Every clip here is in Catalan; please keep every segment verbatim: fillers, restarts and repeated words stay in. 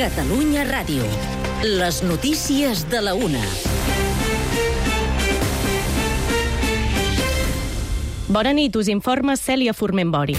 Catalunya Ràdio. Les notícies de la una. Bona nit, us informa Cèlia Forment-Bori.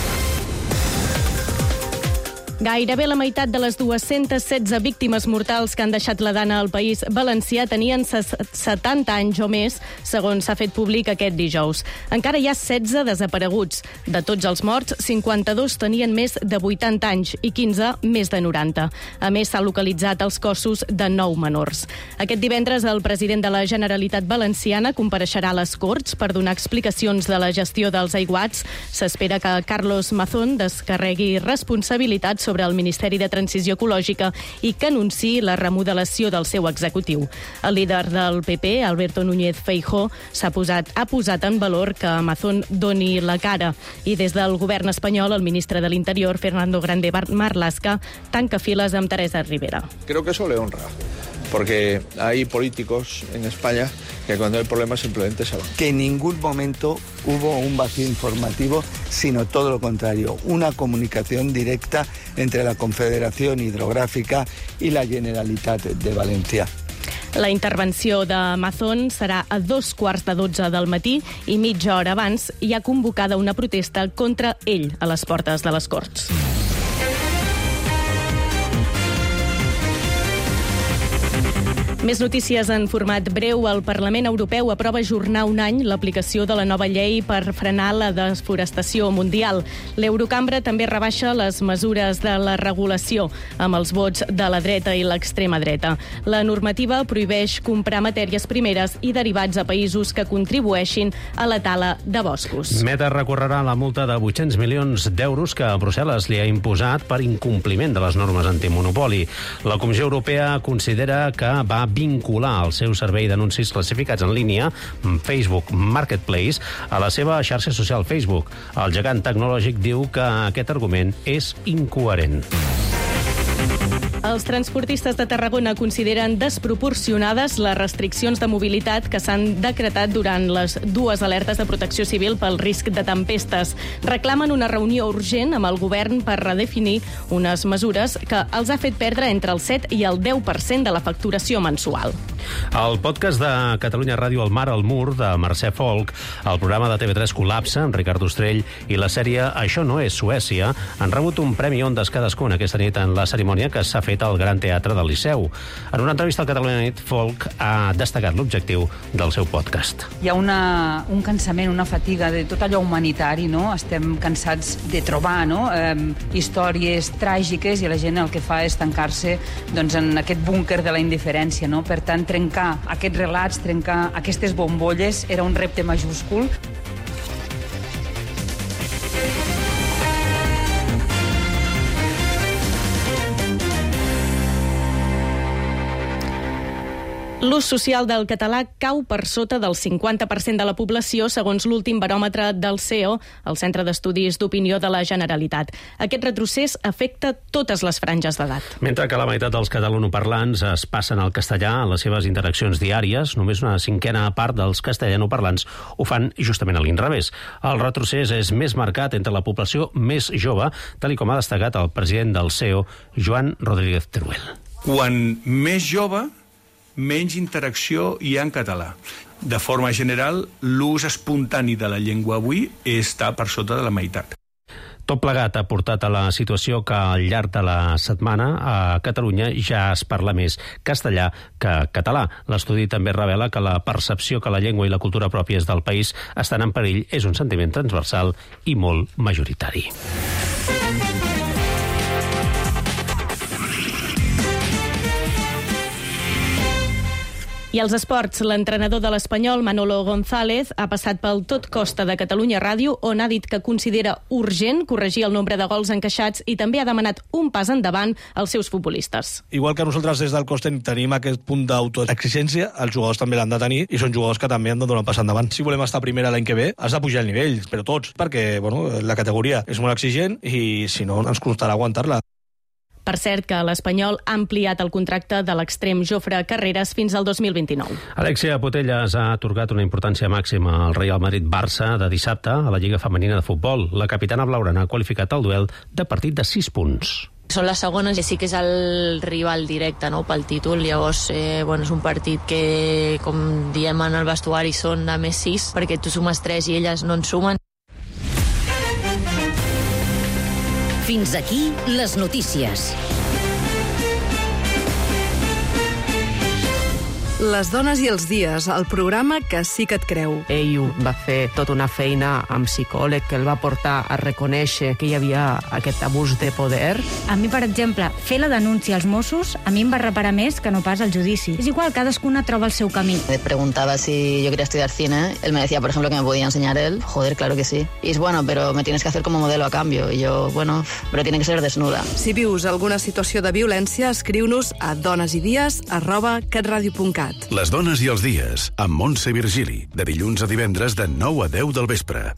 Gairebé la meitat de les dues-centes setze víctimes mortals que han deixat la dana al País Valencià tenien setanta anys o més, segons s'ha fet públic aquest dijous. Encara hi ha setze desapareguts. De tots els morts, cinquanta-dos tenien més de vuitanta anys i quinze més de noranta. A més, s'ha localitzat els cossos de nou menors. Aquest divendres, el president de la Generalitat Valenciana compareixerà a les Corts per donar explicacions de la gestió dels aiguats. S'espera que Carlos Mazón descarregui responsabilitats sobre el Ministeri de Transició Ecològica i que anunciï la remodelació del seu executiu. El líder del P P, Alberto Núñez Feijóo, s'ha posat, ha posat en valor que Mazón doni la cara i des del govern espanyol el ministre de l'Interior, Fernando Grande Marlaska, tanca files amb Teresa Rivera. Creo que eso le honra, porque hay políticos en España que cuando hay problemas simplemente se van. Que en ningún momento hubo un vacío informativo, sino todo lo contrario, una comunicación directa entre la Confederación Hidrográfica y la Generalitat de Valencia. La intervenció de Mazón serà a dos quarts de dotze del matí i mitja hora abans hi ha convocada una protesta contra ell a les portes de les Corts. Més notícies en format breu. El Parlament Europeu aprova ajornar un any l'aplicació de la nova llei per frenar la desforestació mundial. L'Eurocambra també rebaixa les mesures de la regulació amb els vots de la dreta i l'extrema dreta. La normativa prohibeix comprar matèries primeres i derivats a països que contribueixin a la tala de boscos. Meta recorrerà la multa de vuit-cents milions d'euros que Brussel·les li ha imposat per incompliment de les normes antimonopoli. La Comissió Europea considera que va vincular el seu servei d'anuncis classificats en línia, Facebook Marketplace, a la seva xarxa social Facebook. El gegant tecnològic diu que aquest argument és incoherent. Els transportistes de Tarragona consideren desproporcionades les restriccions de mobilitat que s'han decretat durant les dues alertes de protecció civil pel risc de tempestes. Reclamen una reunió urgent amb el govern per redefinir unes mesures que els ha fet perdre entre el set i el deu per cent de la facturació mensual. El podcast de Catalunya Ràdio El mar al mur, de Mercè Folk, el programa de T V tres Col·lapse, amb Ricard Ostrell, i la sèrie Això no és Suècia, han rebut un premi Ondas cadascun aquesta nit en la cerimònia que s'ha fet al Gran Teatre del Liceu. En una entrevista al Catalunya Nit, Folk ha destacat l'objectiu del seu podcast. Hi ha una, un cansament, una fatiga de tot allò humanitari, no? Estem cansats de trobar, no? Eh, històries tràgiques i la gent el que fa és tancar-se doncs, en aquest búnquer de la indiferència, no? Per tant, trencar aquests relats, trencar aquestes bombolles era un repte majúscul. L'ús social del català cau per sota del cinquanta per cent de la població, segons l'últim baròmetre del C E O, el Centre d'Estudis d'Opinió de la Generalitat. Aquest retrocés afecta totes les franges d'edat. Mentre que la meitat dels catalanoparlants es passen al castellà en les seves interaccions diàries, només una cinquena part dels castellanoparlants ho fan justament a l'inrevés. El retrocés és més marcat entre la població més jove, tal com ha destacat el president del C E O, Joan Rodríguez Teruel. Quan més jove, menys interacció hi ha en català. De forma general, l'ús espontani de la llengua avui està per sota de la meitat. Tot plegat ha portat a la situació que al llarg de la setmana a Catalunya ja es parla més castellà que català. L'estudi també revela que la percepció que la llengua i la cultura pròpies del país estan en perill és un sentiment transversal i molt majoritari. I als esports, l'entrenador de l'Espanyol, Manolo González, ha passat pel Tot Costa de Catalunya Ràdio, on ha dit que considera urgent corregir el nombre de gols encaixats i també ha demanat un pas endavant als seus futbolistes. Igual que nosaltres des del Costa tenim aquest punt d'autoexigència, els jugadors també l'han de tenir i són jugadors que també han de donar un pas endavant. Si volem estar primera l'any que ve, has de pujar el nivell, però tots, perquè bueno, la categoria és molt exigent i si no ens costarà aguantar-la. Per cert, que l'Espanyol ha ampliat el contracte de l'extrem Jofre Carreras fins al dos mil vint-i-nou. Alexia Putellas ha atorgat una importància màxima al Real Madrid-Barça de dissabte a la Lliga Femenina de Futbol. La capitana blaugrana ha qualificat el duel de partit de sis punts. Són les segones i sí que és el rival directe, no?, pel títol. Llavors, eh, bueno, és un partit que, com diem en el vestuari, són a més sis, perquè tu sumes tres i elles no en sumen. Fins aquí les notícies. Les dones i els dies, el programa que sí que et creu. Ell va fer tota una feina amb psicòleg que el va portar a reconèixer que hi havia aquest abús de poder. A mi, per exemple, fer la denúncia als Mossos a mi em va reparar més que no pas al judici. És igual, cadascuna troba el seu camí. Me preguntaba si yo quería estudiar cine. Él me decía, por ejemplo, que me podía enseñar él. Joder, claro que sí. Y es bueno, pero me tienes que hacer como modelo a cambio. Y yo, bueno, pero tiene que ser desnuda. Si vius alguna situació de violència, escriu-nos a donesidies arroba catradio punt cat. Les dones i els dies, amb Montse Virgili, de dilluns a divendres de nou a deu del vespre.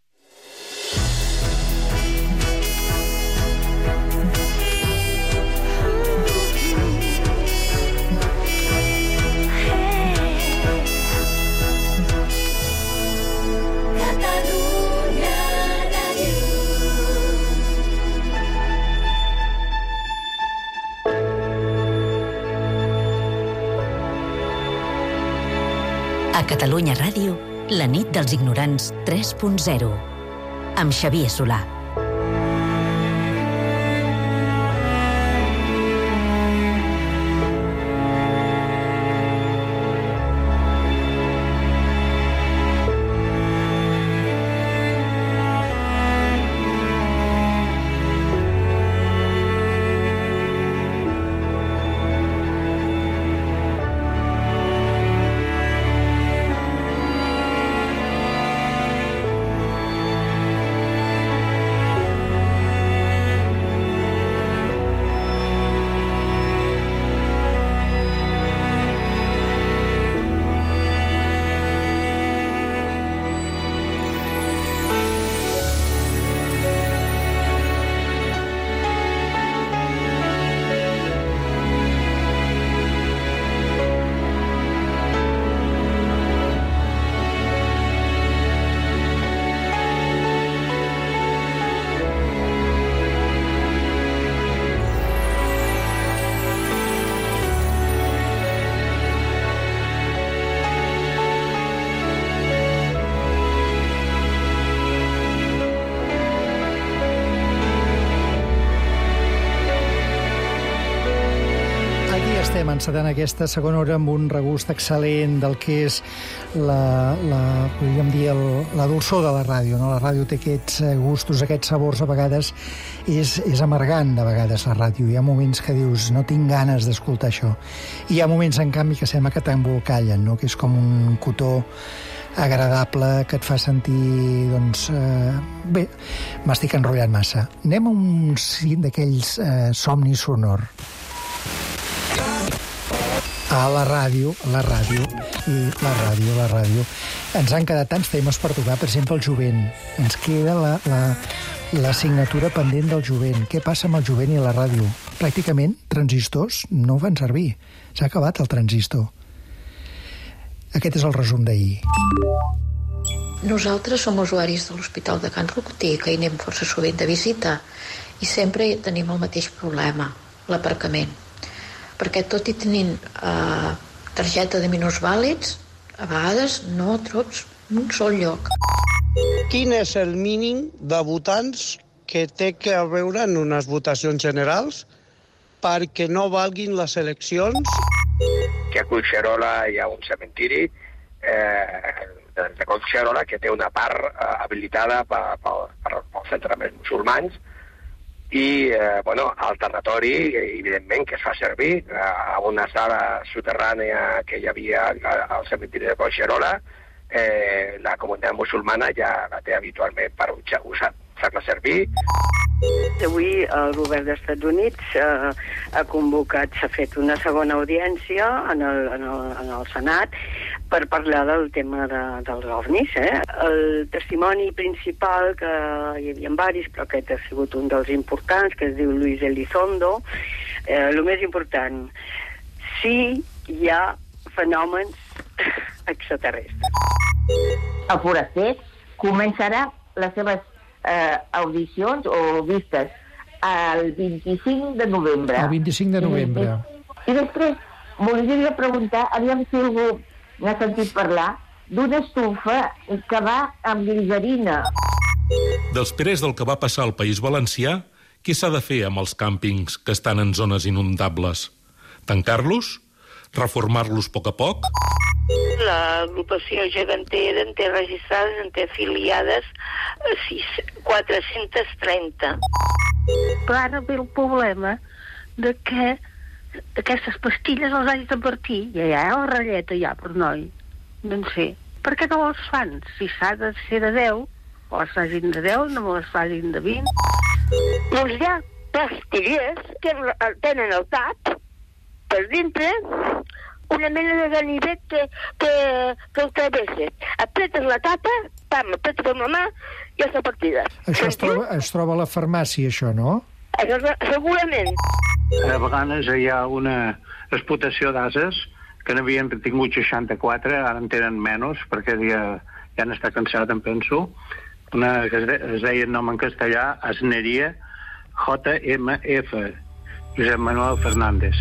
A Catalunya Ràdio, la nit dels ignorants tres punt zero, amb Xavier Solà. Estem encetant aquesta segona hora amb un regust excel·lent del que és la, la, podríem dir, el, la dolçor de la ràdio, no? La ràdio té aquests gustos, aquests sabors, a vegades és, és amargant, de vegades, la ràdio. Hi ha moments que dius, no tinc ganes d'escoltar això. I hi ha moments, en canvi, que sembla que t'embolcallen, no? Que és com un cotó agradable que et fa sentir, doncs... Eh, bé, m'estic enrotllant massa. Anem a un d'aquells eh, somnis sonor. A la ràdio, la ràdio, i la ràdio, la ràdio. Ens han quedat tants temes per tocar, per exemple, el jovent. Ens queda la, la, la signatura pendent del jovent. Què passa amb el jovent i la ràdio? Pràcticament, transistors no van servir. S'ha acabat el transistor. Aquest és el resum d'ahir. Nosaltres som usuaris de l'Hospital de Can Rocotí, que hi anem força sovint de visita, i sempre tenim el mateix problema, l'aparcament. Perquè tot i tenint eh, targeta de minusvàlids, a vegades no trobes un sol lloc. Quin és el mínim de votants que té que haver en unes votacions generals perquè no valguin les eleccions? Que a Collserola hi ha un cementiri eh, de Collserola que té una part eh, habilitada per, per, per, pels centraments musulmans. I, eh, bueno, el territori, evidentment, que es fa servir a una sala soterrània que hi havia al cementiri de Collserola, eh, la comunitat musulmana ja la té habitualment per usar-la servir. Avui el govern dels Estats Units eh, ha convocat, s'ha fet una segona audiència en el, en el, en el Senat per parlar del tema de, dels ovnis. Eh? El testimoni principal, que hi havia diversos, però aquest ha sigut un dels importants, que es diu Luis Elizondo. Eh, el més important, sí hi ha fenòmens extraterrestres. El foraster començarà les seves eh, audicions o vistes el vint-i-cinc de novembre. El vint-i-cinc de novembre. I després volia preguntar, aviam si algú n'ha sentit parlar, d'una estufa que va amb glicerina. Després del que va passar al País Valencià, què s'ha de fer amb els càmpings que estan en zones inundables? Tancar-los? Reformar-los a poc a poc? L'agrupació gegantera en té registrades, en té afiliades quatre-cents trenta. Però ara ve el problema de que aquestes pastilles les hagis de partir. Ja hi ha la ratlleta ja per noi. No en sé. Per què no les fan? Si s'ha de ser de deu, o les facin de deu, no me les facin de vint. Doncs hi ha pastilles que tenen el tap per dintre, una mena de ganivet que, que, que el travessa. Apretes la tapa, pam, apretes amb la mà i està partida. Això es troba, es troba a la farmàcia, això, no? Això, segurament. A vegades hi ha una explotació d'ases que n'havien tingut seixanta-quatre, ara en tenen menys, perquè ja, ja n'està cansat, em penso. Una que es, de, es deia el nom en castellà, Asneria, J M F, Josep Manuel Fernández.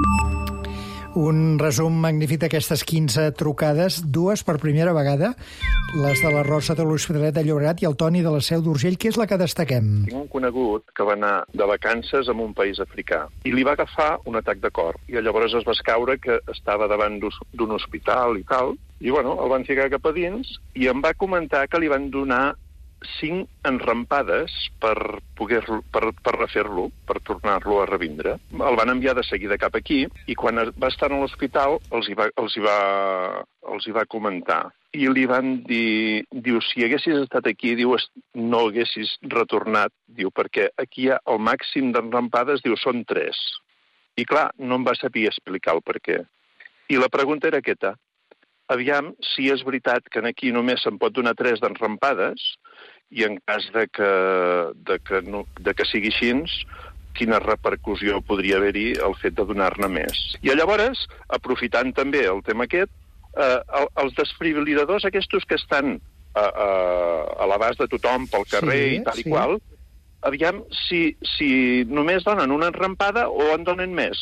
Un resum magnífic d'aquestes quinze trucades, dues per primera vegada, les de la Rosa de l'Hospitalet de Llobregat i el Toni de la Seu d'Urgell. Què és la que destaquem? Tinc un conegut que va anar de vacances en un país africà i li va agafar un atac de cor i llavors es va escaure que estava davant d'un hospital i tal, i bueno, el van ficar cap a dins i em va comentar que li van donar cinc enrampades per poder per, per refer-lo, per tornar-lo a revindre. El van enviar de seguida cap aquí i quan va estar a l'hospital els hi va, els hi va, els hi va comentar. I li van dir, diu, si haguessis estat aquí, diu, no haguessis retornat, diu, perquè aquí hi ha el màxim d'enrampades, diu, són tres. I clar, no em va saber explicar el per què. I la pregunta era aquesta. Aviam si és veritat que aquí només se'n pot donar tres d'enrampades i en cas de que, de que, no, de que sigui així, quina repercussió podria haver-hi el fet de donar-ne més. I llavors, aprofitant també el tema aquest, eh, els desfibril·ladors aquests que estan a, a, a l'abast de tothom pel carrer sí, i tal sí. i qual, aviam si, si només donen una enrampada o en donen més.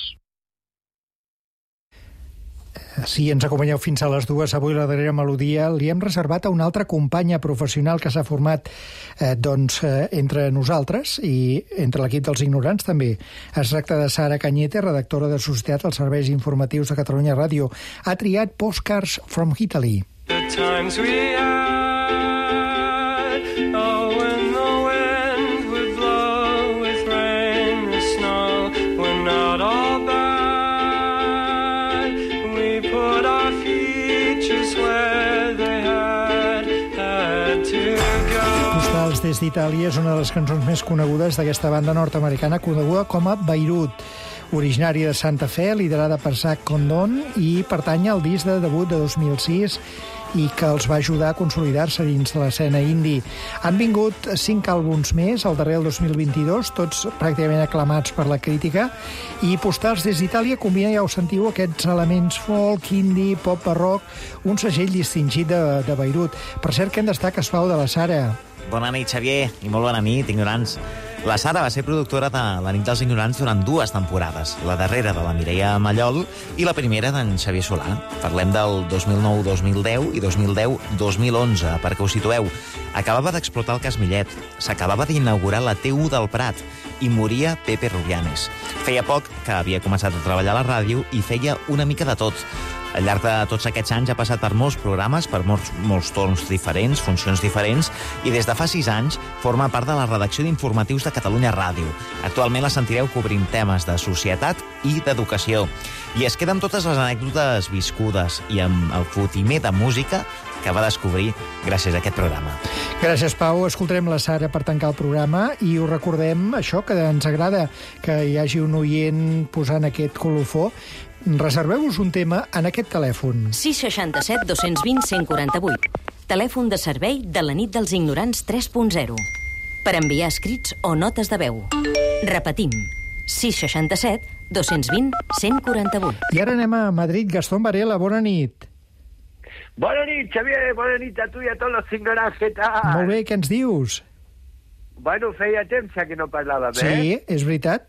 Si ens acompanyeu fins a les dues, avui la darrera melodia li hem reservat a una altra companya professional que s'ha format eh, doncs, eh, entre nosaltres i entre l'equip dels ignorants també. Es tracta de Sara Cañete, redactora de Societat als Serveis Informatius de Catalunya Ràdio. Ha triat Postcards from Italy. The times we had, oh, when the wind would blow with rain and snow, we're not all bad. Postals des d'Itàlia és una de les cançons més conegudes d'aquesta banda nord-americana coneguda com a Beirut, originària de Santa Fe, liderada per Zach Condon i pertany al disc de debut de dos mil sis i que els va ajudar a consolidar-se dins de l'escena indie. Han vingut cinc àlbums més, el darrer el dos mil vint-i-dos, tots pràcticament aclamats per la crítica, i Postals des d'Itàlia combina, ja ho sentiu, aquests elements folk, indie, pop, barroc, un segell distingit de, de Beirut. Per cert, què en destaca Pau de la Sara? Bona nit, Xavier, i molt bona nit, ignorants. La Sara va ser productora de La nit dels ignorants durant dues temporades, la darrera de la Mireia Mallol i la primera d'en Xavier Solà. Parlem del dos mil nou dos mil deu i dos mil deu dos mil onze, perquè us situeu. Acabava d'explotar el cas Millet, s'acabava d'inaugurar la T u del Prat i moria Pepe Rubianes. Feia poc que havia començat a treballar a la ràdio i feia una mica de tot. Al llarg de tots aquests anys ha passat per molts programes, per molts, molts torns diferents, funcions diferents, i des de fa sis anys forma part de la redacció d'informatius de Catalunya Ràdio. Actualment la sentireu cobrint temes de societat i d'educació. I es queden totes les anècdotes viscudes i amb el fotimer de música que va descobrir gràcies a aquest programa. Gràcies, Pau. Escoltarem la Sara per tancar el programa i us recordem això, que ens agrada que hi hagi un oient posant aquest colofó. Reserveu-vos un tema en aquest telèfon. sis seixanta set dos cents vint cent quaranta-vuit. Telèfon de servei de la nit dels ignorants tres punt zero. Per enviar escrits o notes de veu. Repetim. sis seixanta set dos cents vint cent quaranta-vuit. I ara anem a Madrid. Gastón Varela, bona nit. Bona nit, Xavier, bona nit a tu i a tots els ignorants, què tal? Molt bé, què ens dius? Bueno, feia temps ja que no parlàvem, eh? Sí, és veritat.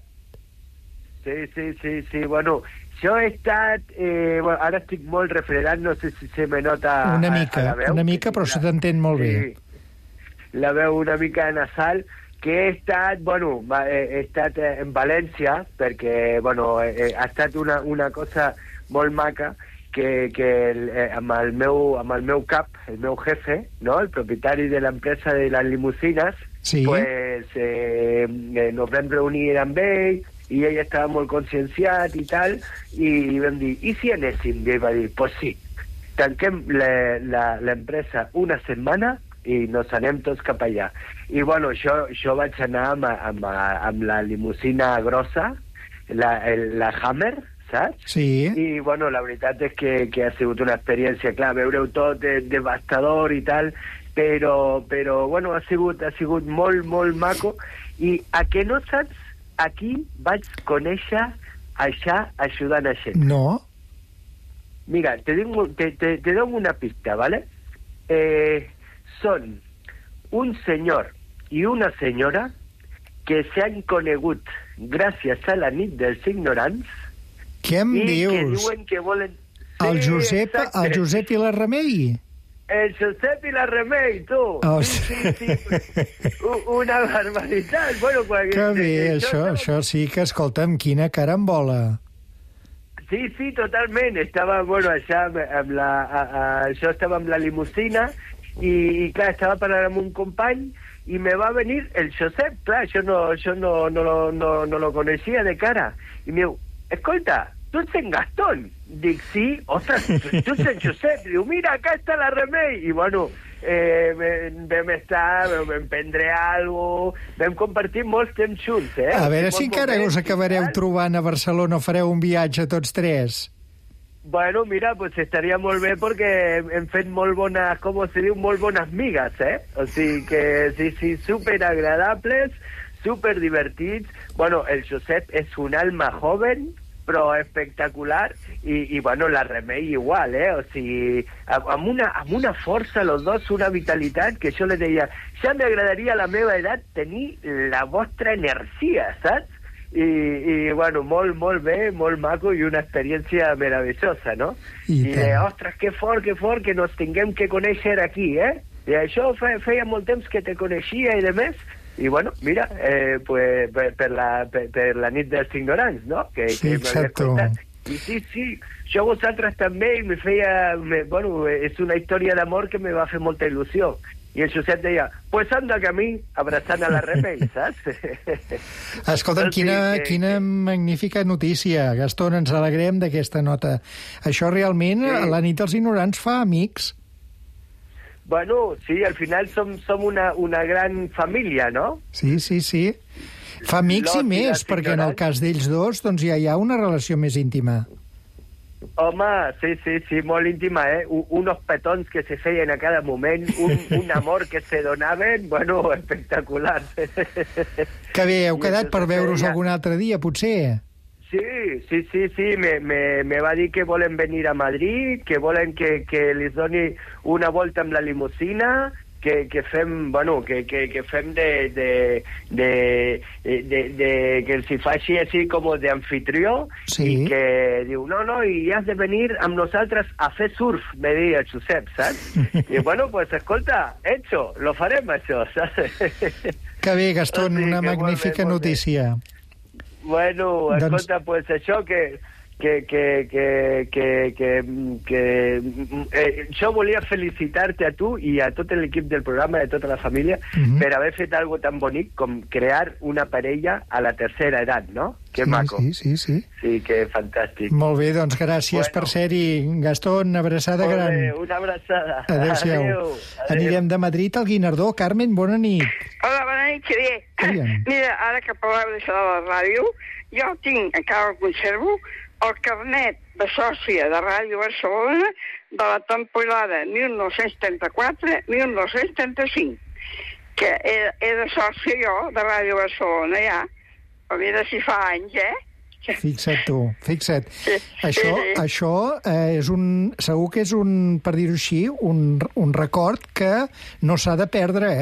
Sí, sí, sí, sí, bueno... Jo he estat... Eh, bueno, ara estic molt refredat, no sé si se me nota Una a, mica, a la veu. una mica, però se t'entén molt sí, bé. La veu una mica nasal, que he estat, bueno, he, he estat en València, perquè, bueno, he, ha estat una, una cosa molt maca, que, que el, eh, amb, el meu, amb el meu cap, el meu jefe, no?, el propietari de l'empresa de les limusines, sí. pues eh, nos vam reunir amb ell, i ell estava molt conscienciat i tal, i vam dir, i si anéssim? I ell va dir, pues sí, tanquem l'empresa una setmana i nos anem tots cap allà. I bueno, jo, jo vaig anar amb, amb, amb la limusina grossa, la, el, la Hammer, saps? Sí. I bueno, la veritat és que, que ha sigut una experiència, clar, veure-ho tot de, devastador i tal, però, però bueno, ha sigut, ha sigut molt, molt maco, i a què no saps? Aquí vaig conèixer això ajudant a gent. No. Mira, te, digo, te, te, te doy una pista, ¿vale? Eh, son un senyor i una senyora que s'han conegut gràcies a la nit dels ignorants. Què em i dius? que diuen que volen... El Sí, Josep, exacte. el Josep i la Remei? El Josep i la Remei, tu. Oh, sí, sí, sí. Una barbaritat. Bueno, quan... Que bé, això, no... això sí que, escolta'm, quina carambola. Sí, sí, totalment. Estava, bueno, allà amb la... A, a, jo estava amb la limusina i, i, clar, estava parlant amb un company i me va venir el Josep. Clar, jo no, jo no, no, no, no, no lo coneixia de cara. I me diu, escolta, tu ets en Gastón. Dic, sí, ostres, tu ets en Josep. Diu, mira, acá està la Remei. I, bueno, eh, vam estar, vam prendre alguna cosa, vam compartir molts temps junts, eh? A veure Molts si encara moments us acabareu i tal. trobant a Barcelona o fareu un viatge tots tres. Bueno, mira, pues estaria molt bé perquè hem fet molt bones, com se diu, molt bones migues, eh? O sigui que, sí, sí, super agradables, super divertits. Bueno, el Josep és un alma joven, però espectacular, i, i bueno, la Remei igual, eh? O sigui, amb una, amb una força, los dos, una vitalitat, que jo li deia, ja m'agradaria a la meva edat tenir la vostra energia, saps? I, i bueno, molt, molt bé, molt maco i una experiència meravellosa, no? I, I de, ostres, que fort, que fort, que nos tinguem que conèixer aquí, eh? I això fe, feia molt temps que te coneixia i de més, i bueno, mira, eh, pues, per, per, la, per, per la nit dels ignorants, no? Que, Sí, que m'havies exacto. contat. I sí, sí, jo a vosaltres també, i me feia, me, bueno, és una història d'amor que me va fer molta il·lusió. I el Josep deia, pues anda que a mi, abraçant a la Remei, saps? Escolta'm, O sigui quina, que- quina magnífica notícia. Gastó, ens alegrem d'aquesta nota. Això realment, Sí. a la nit dels ignorants fa amics. Bueno, sí, al final som, som una, una gran família, no? Sí, sí, sí. Fa amics L'Ot i i més, les perquè en el ignorants. cas d'ells dos doncs ja hi ha una relació més íntima. Home, sí, sí, sí, molt íntima, eh? U- unos petons que se feien a cada moment, un, un amor que se donaven, bueno, espectacular. Que bé, heu I quedat això per se veure-us feia- algun altre dia, potser? Sí, sí, sí, sí, me, me, me va dir que volen venir a Madrid, que volen que, que les doni una volta amb la limusina, que, que fem, bueno, que, que, que fem de, de, de, de, de, que els hi faci així com d'anfitrió, Sí. i que diu, no, no, i has de venir amb nosaltres a fer surf, me deia el Josep, saps? I bueno, pues escolta, hecho, lo farem això, saps? Que bé, Gastó, Sí, una que molt bé, magnífica molt bé. notícia. Bueno, Doncs- escolta, pues això que que, que, que, que, que, que eh, jo volia felicitar-te a tu i a tot l'equip del programa, de tota la família, Mhm. per haver fet algo tan bonic com crear una parella a la tercera edat, no? Que Sí, maco. sí, sí, sí. Sí, que fantàstic. Molt bé, doncs gràcies Bueno. per ser-hi. Gastó, una abraçada Molt gran. bé, una abraçada. Adéu-siau. Adéu, adéu. Anirem de Madrid al Guinardó. Carmen, bona nit. Hola, bona nit, Xavier. Aviam. Mira, ara que parleu d'això de la ràdio, jo tinc, encara el conservo, el carnet de sòcia de Ràdio Barcelona de la temporada mil nou-cents trenta-quatre mil nou-cents trenta-cinc, que he, he de sòcia jo de Ràdio Barcelona ja, però mira si fa anys, eh? Fixa't tu, fixa't. Sí, Això, sí. això eh, és un... Segur que és un, per dir-ho així, un, un record que no s'ha de perdre, eh?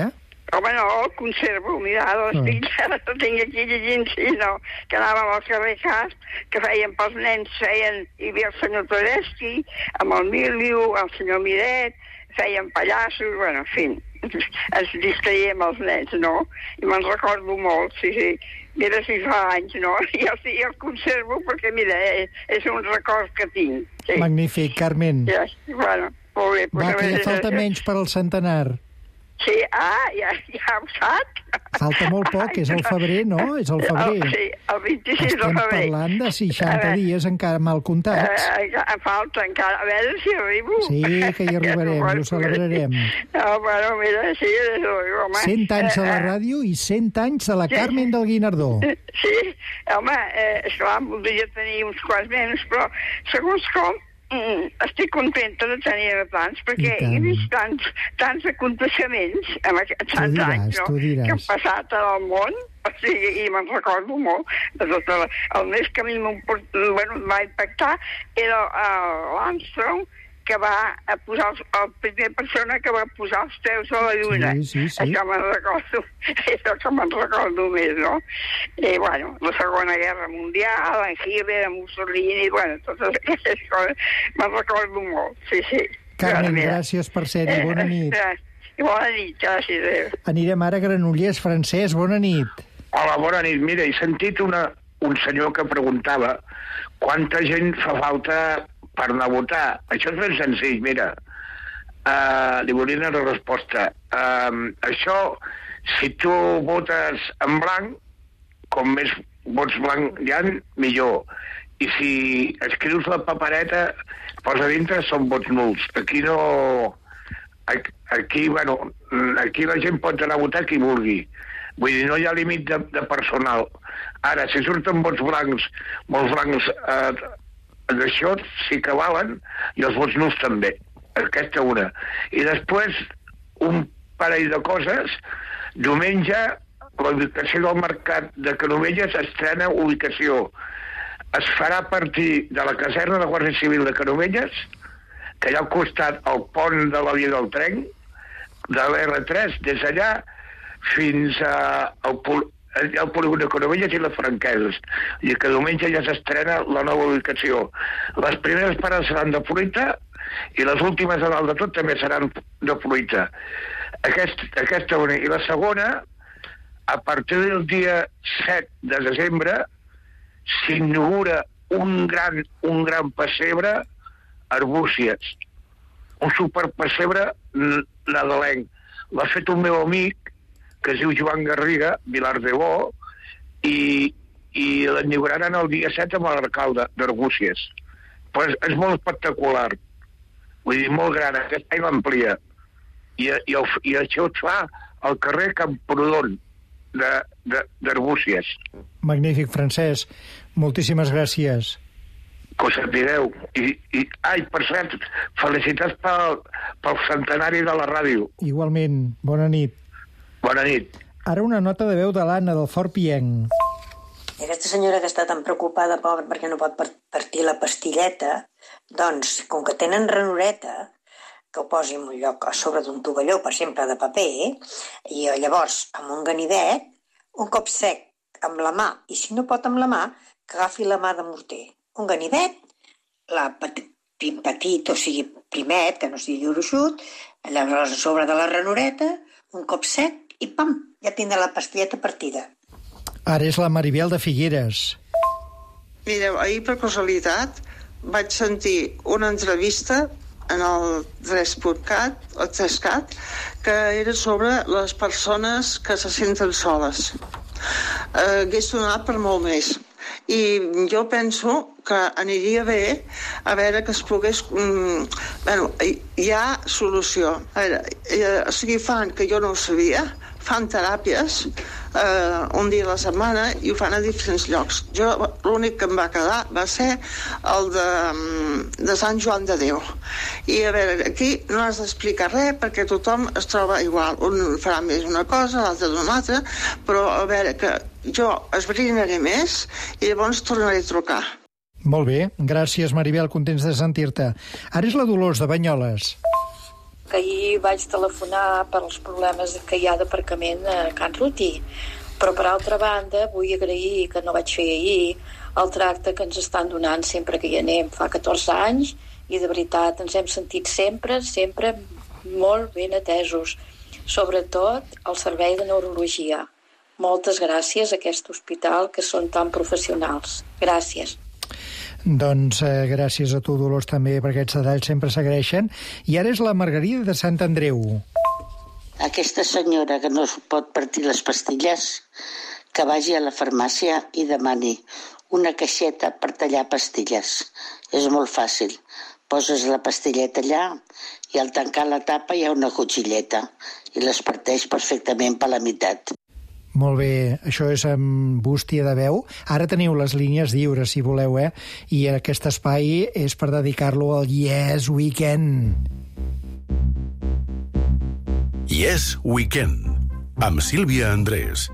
Home, no, el conservo, mira, les filles, ara el tinc aquí llegint, sí, no, que anàvem al carrer Cas, que feien pels nens, feien, hi havia el senyor Tedeschi, amb el Miliu, el senyor Miret, feien pallassos, bueno, en fi, ens distraiem els nens, no? I me'n recordo molt, sí, sí. Mira, si fa anys, no? I el, i el conservo perquè, mira, és, és un record que tinc. Sí. Magnífic, Carmen. Ja, bueno, molt bé. Va, que ja falta menys per al centenar. Sí, ah, ja, ja ho saps. Falta molt poc, és el febrer, no? És el febrer. El, sí, el vint-i-sis de Estem febrer. parlant de seixanta dies encara mal comptats. Eh, falta encara, a veure si arribo. Sí, que hi arribarem, ho celebrarem. No, bueno, mira, sí, home. Cent anys de la ràdio i cent anys de la Carmen del Guinardó. Sí, home, eh, esclar, voldria tenir uns quants menys, però segons com, Mm, estic contenta de tenir tants, perquè he vist tants, tants aconteixements amb aquests tants diràs, anys, no?, que han passat al món, o sigui, i me'n recordo molt de tot el, el més que a mi bueno, va impactar era uh, l'Armstrong, que va a posar, els, el primer persona que va posar els peus a la lluna. Sí, sí, sí. Això me'n recordo, això que me'n recordo més, no? I, bueno, la Segona Guerra Mundial, en Hitler, en Mussolini, bueno, totes aquestes coses, me'n recordo molt, sí, sí. Carmen, Mira. gràcies per ser-hi, bona nit. I bona nit, gràcies. Anirem ara a Granollers. Francesc, bona nit. Hola, bona nit. Mira, he sentit una, un senyor que preguntava quanta gent fa falta per anar a votar. Això és ben senzill, mira. Uh, li volia donar una resposta. Uh, això, si tu votes en blanc, com més vots blanc hi ha, millor. I si escrius la papereta, posa dintre, són vots nuls. Aquí no... Aquí, bueno, aquí la gent pot anar a votar qui vulgui. Vull dir, no hi ha límit de, de personal. Ara, si surten vots blancs, molts blancs... Uh, d'això sí que valen, i els vots nuls també. Aquesta una. I després, un parell de coses. Diumenge, la ubicació del mercat de Canovelles estrena ubicació. Es farà a partir de la caserna de Guàrdia Civil de Canovelles, que hi ha al costat el pont de la via del tren, de l'erre tres, des d'allà fins a, al el polígon de Canovelles i les Franqueses. I que diumenge ja s'estrena la nova ubicació. Les primeres parades seran de fruita i les últimes a dalt de tot també seran de fruita. Aquest, aquesta una. I la segona, a partir del dia set de desembre s'inaugura un gran, un gran pessebre a Arbúcies. Un superpessebre nadalenc. L'ha fet un meu amic que es diu Joan Garriga, Vilar de Bo, i, i l'inauguraran el dia set amb l'alcalde d'Arbúcies. Pues és molt espectacular. Vull dir, molt gran, aquest any l'amplia. I, i, el, I això es fa al carrer Camprodon d'Arbúcies. Magnífic, Francesc. Moltíssimes gràcies. Que ho sapigueu. I, i, ai, per cert, felicitats pel, pel centenari de la ràdio. Igualment, bona nit. Bona nit. Ara una nota de veu de l'Anna, del Fort Pienc. Aquesta senyora que està tan preocupada, pobra, perquè no pot partir la pastilleta, doncs, com que tenen ranureta, que ho posi en un lloc a sobre d'un tovalló, per exemple, de paper, i llavors, amb un ganivet, un cop sec amb la mà, i si no pot amb la mà, que agafi la mà de morter. Un ganivet, la petit, petit, o sigui, primet, que no sigui gruixut, llavors a sobre de la ranureta, un cop sec, i pam, ja tindrà la pastilleta partida. Ara és la Maribel de Figueres. Mireu, ahir per casualitat vaig sentir una entrevista en el tres punt cat, o tres cat, que era sobre les persones que se senten soles. Eh, hagués donat per molt més. I jo penso que aniria bé a veure que es pogués... Mm, bueno, hi ha solució. A veure, eh, o sigui, fan, que jo no ho sabia, fan teràpies eh, un dia a la setmana i ho fan a diferents llocs. Jo l'únic que em va quedar va ser el de, de Sant Joan de Déu. I a veure, aquí no has d'explicar res perquè tothom es troba igual. Un farà més una cosa, l'altre d'una altra, però a veure, que jo esbrinaré més i llavors tornaré a trucar. Molt bé, gràcies Maribel, contents de sentir-te. Ara és la Dolors de Banyoles. que ahir vaig telefonar per als problemes que hi ha d'aparcament a Can Ruti. Però, per altra banda, vull agrair, que no vaig fer ahir, el tracte que ens estan donant sempre que hi anem. Fa catorze anys i, de veritat, ens hem sentit sempre, sempre molt ben atesos. Sobretot el servei de neurologia. Moltes gràcies a aquest hospital, que són tan professionals. Gràcies. Doncs eh, gràcies a tu, Dolors, també, perquè aquests detalls sempre s'agraeixen. I ara és la Margarida de Sant Andreu. Aquesta senyora que no es pot partir les pastilles, que vagi a la farmàcia i demani una caixeta per tallar pastilles. És molt fàcil. Poses la pastilleta allà i al tancar la tapa hi ha una cuchilleta i les parteix perfectament per la meitat. Molt bé, això és amb bústia de veu. Ara teniu les línies lliures, si voleu, eh? I aquest espai és per dedicar-lo al Yes Weekend. Yes Weekend, amb Sílvia Andrés.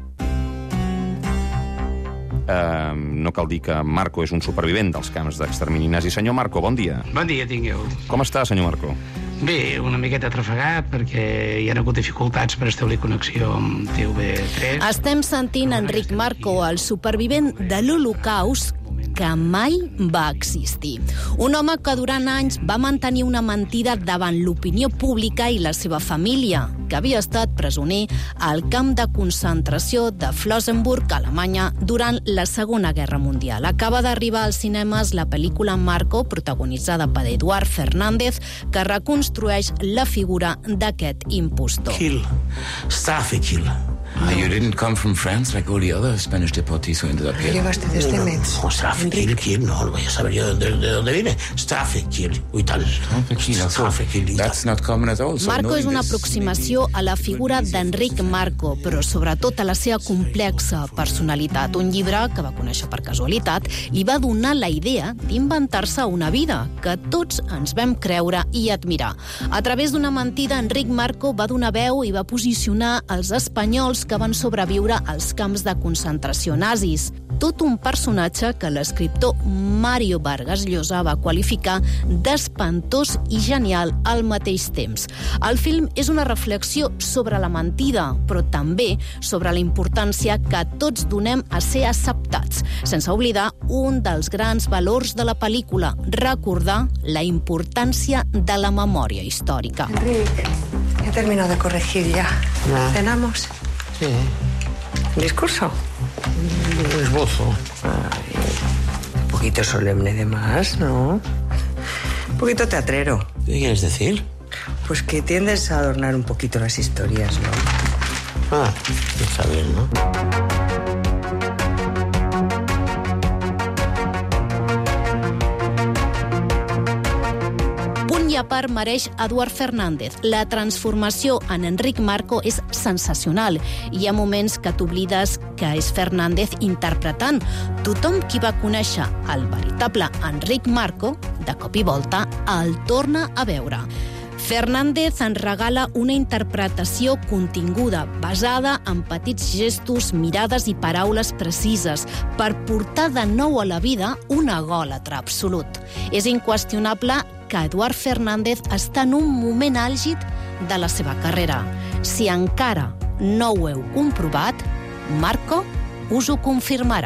Uh, no cal dir que Marco és un supervivent dels camps d'extermini nazi. Senyor Marco, bon dia. Bon dia, tingueu. Com està, senyor Marco? Bé, una miqueta atrafegat, perquè hi ha hagut dificultats per establir connexió amb T V tres. Estem sentint Enric Marco, el supervivent de l'Holocaust que mai va existir. Un home que durant anys va mantenir una mentida davant l'opinió pública i la seva família, que havia estat presoner al camp de concentració de Flossenburg, Alemanya, durant la Segona Guerra Mundial. Acaba d'arribar als cinemes la pel·lícula Marco, protagonitzada per Eduard Fernández, que reconstrueix la figura d'aquest impostor. Kill. Staff kill. Ah, you didn't come from France like all the other Spanish deportees who ended up here. Llegaste desde Metz. No, Staff kill, kill, no, lo voy a saber yo de, de dónde viene. Staff kill, y tal. Staff kill, that's not common at all. So Marco és una aproximació a la figura d'Enric Marco, però sobretot a la seva complexa personalitat. Un llibre que va conèixer per casualitat li va donar la idea d'inventar-se una vida que tots ens vam creure i admirar. A través d'una mentida, Enric Marco va donar veu i va posicionar els espanyols que van sobreviure als camps de concentració nazis. Tot un personatge que l'escriptor Mario Vargas Llosa va qualificar d'espantós i genial al mateix temps. El film és una reflexió sobre la mentida, però també sobre la importància que tots donem a ser acceptats, sense oblidar un dels grans valors de la pel·lícula, recordar la importància de la memòria històrica. Enric, he terminado de corregir ya. No. ¿Cenamos? Sí. ¿Discurso? Un esbozo. Ay, un poquito solemne de más, ¿no? Un poquito teatrero. ¿Qué quieres decir? Pues que tiendes a adornar un poquito las historias, ¿no? Ah, está bien, ¿no? I a part mereix Eduard Fernández. La transformació en Enric Marco és sensacional. Hi ha moments que t'oblides que és Fernández interpretant. Tothom qui va conèixer el veritable Enric Marco, de cop i volta, el torna a veure. Fernández ens regala una interpretació continguda, basada en petits gestos, mirades i paraules precises, per portar de nou a la vida un egòlatre absolut. És inqüestionable que Eduard Fernández està en un moment àlgid de la seva carrera. Si encara no ho heu comprovat, Marco us ho confirmarà.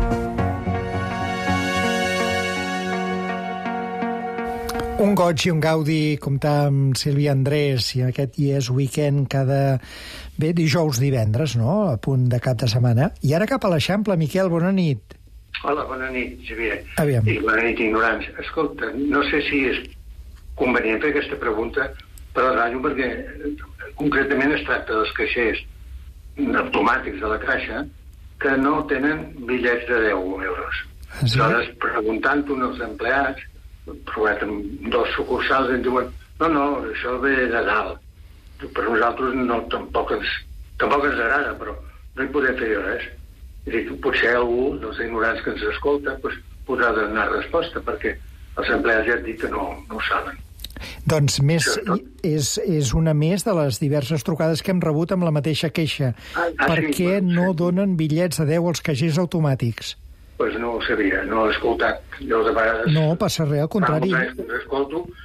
Un goig i un gaudi comptar amb Sílvia Andrés i aquest Yes Weekend cada bé dijous divendres, no? A punt de cap de setmana. I ara cap a l'Eixample. Miquel, bona nit. Hola, bona nit, Xavier. Aviam. I bona nit, ignorants. Escolta, no sé si és convenient fer aquesta pregunta, però ratllo perquè concretament es tracta dels caixers automàtics de la caixa que no tenen bitllets de deu euros. Ah, sí? Aleshores, preguntant-ho als empleats, provat amb dos sucursals, ens diuen no, no, això ve de dalt. Per nosaltres no, tampoc ens, tampoc ens agrada, però no hi podem fer res. I dic, potser algú dels ignorants que ens escolta pues, podrà donar resposta, perquè els empleats ja han dit que no, no ho saben. Doncs més, és, és una més de les diverses trucades que hem rebut amb la mateixa queixa. Ah, ah, per sí, què sí. no donen bitllets de deu als caixers automàtics? Doncs pues no ho sabia, no he escoltat. Jo de vegades... No, passa res, al contrari. Fa molts anys que escolto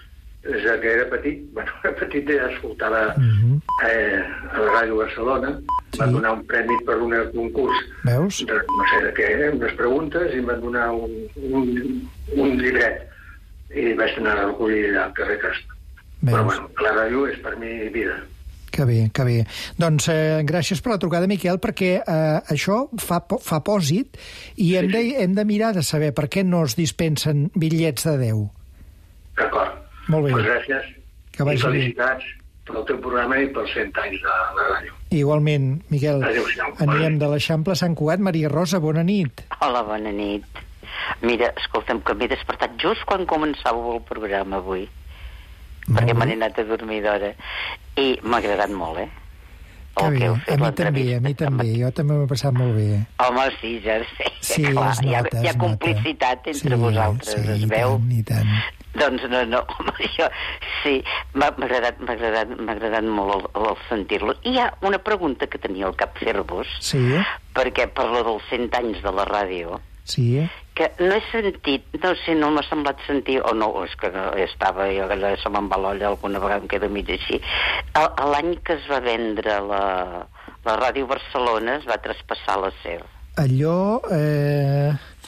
des que era petit, bueno, era petit ja escoltava uh-huh. eh, a la Ràdio Barcelona, sí. Van donar un premi per un concurs, veus? De, no sé de què, eh, unes preguntes, i em van donar un, un, un llibret, i vaig anar a recollir allà al carrer Castro. Però bueno, la ràdio és per mi vida. Que bé, que bé. Doncs eh, gràcies per la trucada, Miquel, perquè eh, això fa, fa pòsit i hem, sí, sí. De, hem de mirar de saber per què no es dispensen bitllets de deu. D'acord. Molt bé. Pues gràcies. Que vagi I felicitats pel teu programa i pels cent anys de la ràdio. Igualment, Miquel. Adéu-siau. Anirem de l'Eixample a Sant Cugat. Maria Rosa, bona nit. Hola, bona nit. Mira, escolta'm, que m'he despertat just quan començava el programa avui. Molt perquè me n'he anat a dormir d'hora. I m'ha agradat molt, eh? Que bé, a mi també, a mi també. Jo també m'he passat molt bé. Home, sí, ja sé. Sí, clar, es nota, hi ha, hi ha complicitat entre sí, vosaltres, sí, es veu? Sí, i tant, i tant. Doncs no, no, home, jo, sí, m'ha agradat, m'ha agradat, m'ha agradat molt el, el sentir-lo. I hi ha una pregunta que tenia al cap fer-vos, sí. Perquè parla dels cent anys de la ràdio, sí. Que no he sentit, no sé, no m'ha semblat sentir, o no, és que no, estava, jo allò se me'n va l'olla, alguna vegada em quedo mig així. L'any que es va vendre la, la Ràdio Barcelona es va traspassar la SER. Allò, eh,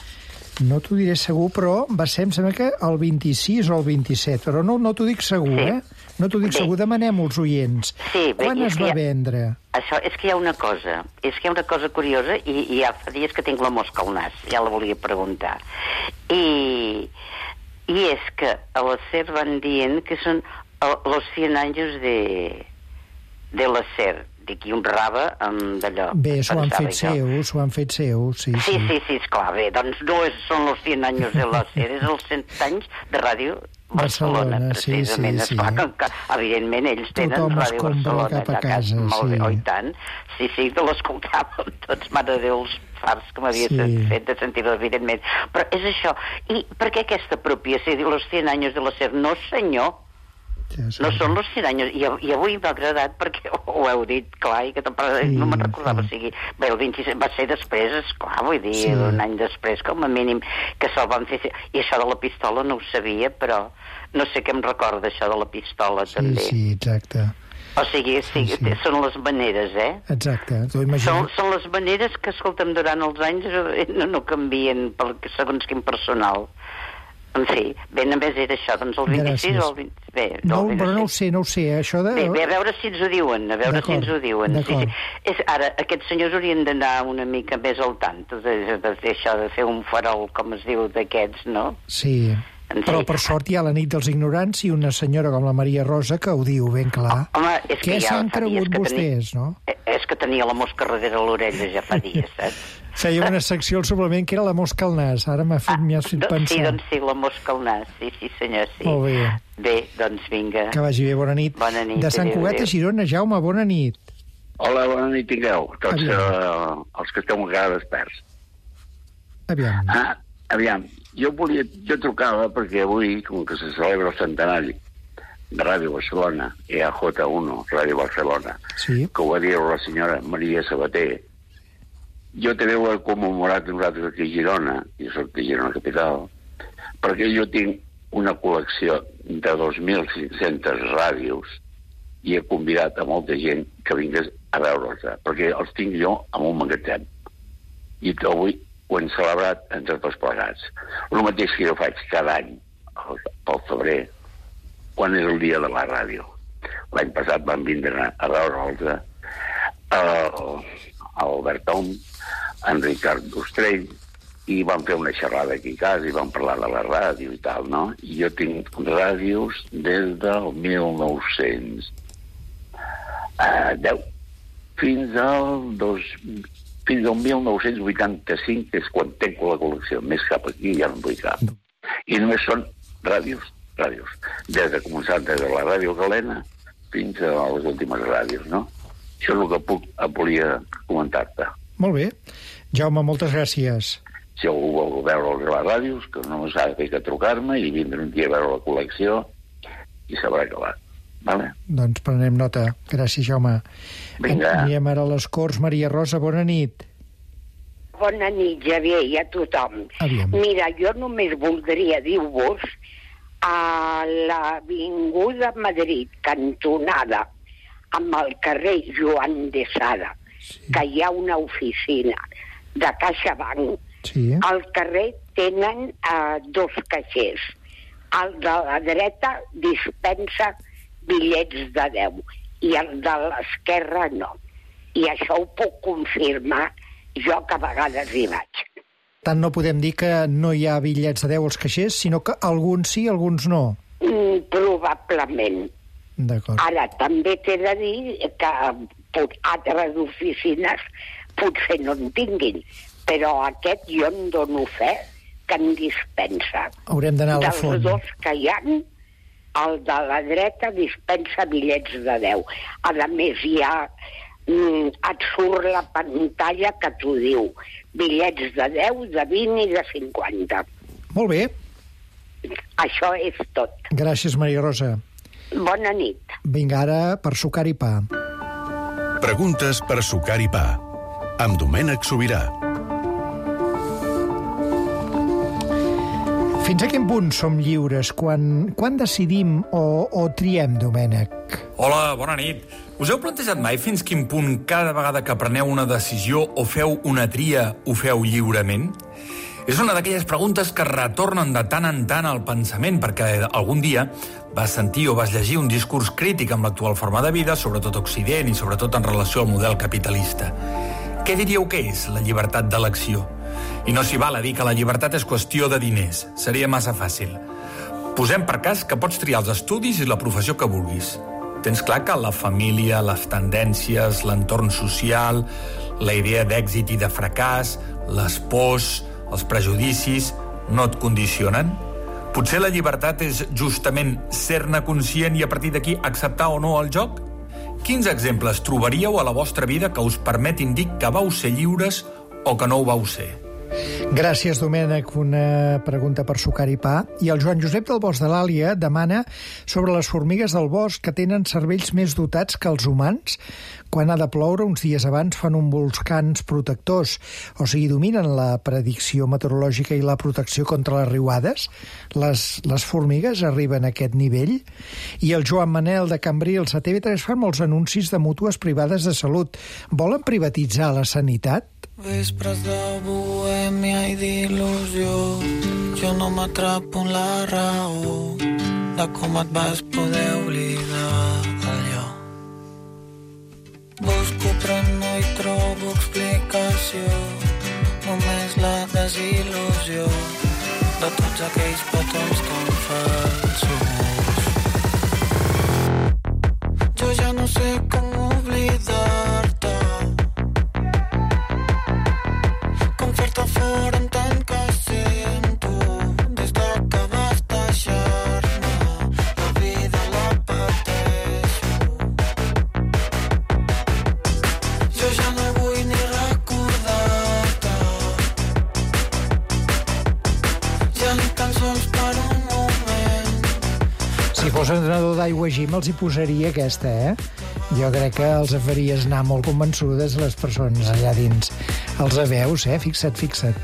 no t'ho diré segur, però va ser, em sembla que el vint-i-sis o el vint-i-set, però no, no t'ho dic segur, sí. eh? No t'ho dic bé. Segur, demanem-ho als oients. Sí, bé, quan es va ha... vendre? Això, és que hi ha una cosa, és que hi ha una cosa curiosa, i, i ja fa dies que tinc la mosca al nas, ja la volia preguntar. I, i és que a la SER van dient que són los cien años de, de la SER, d'aquí un raba amb d'allò. Bé, s'ho han fet seu, s'ho han fet seu, sí, sí. Sí, sí, sí, esclar, bé, doncs no és, són los cien años de la SER, és els cent anys de Ràdio Barcelona, Barcelona precisament. Sí, sí, esclar, sí. que, que, evidentment, ells tenen tothom Ràdio Barcelona cap a casa, molt bé, sí. oi tant. Sí, sí, que l'escoltàvem tots, mare de Déu, els fars que m'havia Sí. fet de sentir-ho, evidentment. Però és això. I per què aquesta apropiació? Diu, los cien años de la SER. No, senyor. Ja no són los cien anys, i, i avui m'ha agradat perquè ho heu dit, clar, i que sí, no me'n recordava, sí. O sigui, bé, el vint-i-set va ser després, esclar, vull dir, sí. Un any després, com a mínim, que se'l van fer, i això de la pistola no ho sabia, però no sé què em recorda això de la pistola, sí, també. Sí, exacte. O sigui, sí, sí, sí. Són les maneres, eh? Exacte, t'ho imagino. Són, són les maneres que, escolta'm, durant els anys no, no canvien per segons quin personal. En fi, bé, només era això, doncs el vint-i-sis o el vint... Bé, no, el però no ho sé, no ho sé, això de... Bé, bé, a veure si ens ho diuen, a veure si ens ho diuen. Sí, sí. És, ara, aquests senyors haurien d'anar una mica més al tanto d'això, de fer un farol, com es diu, d'aquests, no? Sí, però per sort hi ha la nit dels ignorants i una senyora com la Maria Rosa que ho diu ben clar. Home, és que què ja s'han cregut vostès, tenia... no? És que tenia la mosca darrere l'orella ja fa dies, saps? Feia una secció al suplement que era la mosca al nas. Ara m'ha fet, m'hi has fet pensar. Sí, doncs sí, la mosca al nas. Sí, sí, senyor, sí. Molt bé. Bé, doncs vinga. Que vagi bé, bona nit. Bona nit. De Sant Cugat a Girona, Jaume, bona nit. Hola, bona nit, tingueu. Tots uh, els que esteu encara desperts. Aviam. Ah, aviam. Jo volia... Jo trucava perquè avui, com que se celebra el centenari de Ràdio Barcelona, E A J uno, Ràdio Barcelona, sí. Que ho va dir la senyora Maria Sabater, jo també ho he commemorat nosaltres aquí a Girona, jo soc de Girona Capital, perquè jo tinc una col·lecció de dos mil cinc-centes ràdios i he convidat a molta gent que vingués a veure'ls, perquè els tinc jo en un magatzem. I avui ho hem celebrat entre tots plegats. El mateix que jo faig cada any, pel febrer, quan és el dia de la ràdio. L'any passat van vindre a veure'ls el Albert Om, en Ricard Ostrell, i vam fer una xerrada aquí a casa i vam parlar de la ràdio i tal, no? I jo tinc ràdios des del mil nou-cents deu fins al, dos, fins al mil nou-cents vuitanta-cinc, que és quan tenc la col·lecció. Més cap aquí ja no vull cap. I només són ràdios, ràdios. Des de començar des de la ràdio Galena fins a les últimes ràdios, no? Això és el que puc, volia comentar-te. Molt bé. Jaume, moltes gràcies. Si algú vol veure les ràdios, que no s'ha de fer que trucar-me i vindre un dia a veure la col·lecció i s'haurà acabat. Vale? Doncs prenem nota. Gràcies, Jaume. Vinga. Anirem ara a les Corts. Maria Rosa, bona nit. Bona nit, Javier, i a tothom. Aviam. Mira, jo només voldria dir-vos a l'avinguda Madrid, cantonada, amb el carrer Joan de Sada, sí. que hi ha una oficina de CaixaBank, sí. al carrer tenen uh, dos caixers. El de la dreta dispensa bitllets de deu i el de l'esquerra no. I això ho puc confirmar jo, que a vegades hi vaig. Tant no podem dir que no hi ha bitllets de deu als caixers, sinó que alguns sí, alguns no. Mm, probablement. D'acord. Ara, també t'he de dir que altres oficines potser no en tinguin, però aquest jo en dono fe que en dispensa. Haurem d'anar a la font. Dels dos que hi ha, el de la dreta dispensa bitllets de deu. A més, hi ha... Mm, et surt la pantalla que t'ho diu. Bitllets de deu, de vint i de cinquanta. Molt bé. Això és tot. Gràcies, Maria Rosa. Bona nit. Vinga, ara per sucar i pa. Preguntes per sucar i pa. Amb Domènec Sobirà. Fins a quin punt som lliures? Quan, quan decidim o, o triem, Domènec? Hola, bona nit. Us heu plantejat mai fins quin punt cada vegada que preneu una decisió o feu una tria ho feu lliurement? És una d'aquelles preguntes que retornen de tant en tant al pensament, perquè algun dia vas sentir o vas llegir un discurs crític amb l'actual forma de vida, sobretot a Occident i sobretot en relació al model capitalista. Què diríeu que és la llibertat d'elecció? I no s'hi val a dir que la llibertat és qüestió de diners. Seria massa fàcil. Posem per cas que pots triar els estudis i la professió que vulguis. Tens clar que la família, les tendències, l'entorn social, la idea d'èxit i de fracàs, les pors, els prejudicis, no et condicionen? Potser la llibertat és justament ser-ne conscient i a partir d'aquí acceptar o no el joc? Quins exemples trobaríeu a la vostra vida que us permetin dir que vau ser lliures o que no ho vau ser? Gràcies, Domènec. Una pregunta per sucar i pa. I el Joan Josep del Bosc de l'Àlia demana sobre les formigues del bosc que tenen cervells més dotats que els humans. Quan ha de ploure, uns dies abans fan un volcans protectors, o sigui, dominen la predicció meteorològica i la protecció contra les riuades. Les, les formigues arriben a aquest nivell. I el Joan Manel de Cambrils a T V tres fan molts anuncis de mútues privades de salut. Volen privatitzar la sanitat? Vespres de bohèmia i d'il·lusió, jo no m'atrapo en la raó de com et vas poder oblidar d'allò. Busco però no hi trobo explicació, només la desil·lusió de tots aquells petons tan falsos. Jo ja no sé com oblidar-te, fer-te fora en tant que sento des de que vas deixar-me la vida la pateixo. Jo ja no vull ni recordar-te, ja ni tan sols per un moment. Si fos entrenador d'aigua gym els hi posaria aquesta, eh? Jo crec que els faries anar molt convençudes les persones allà dins. Els veus, eh? Fixa't, fixa't.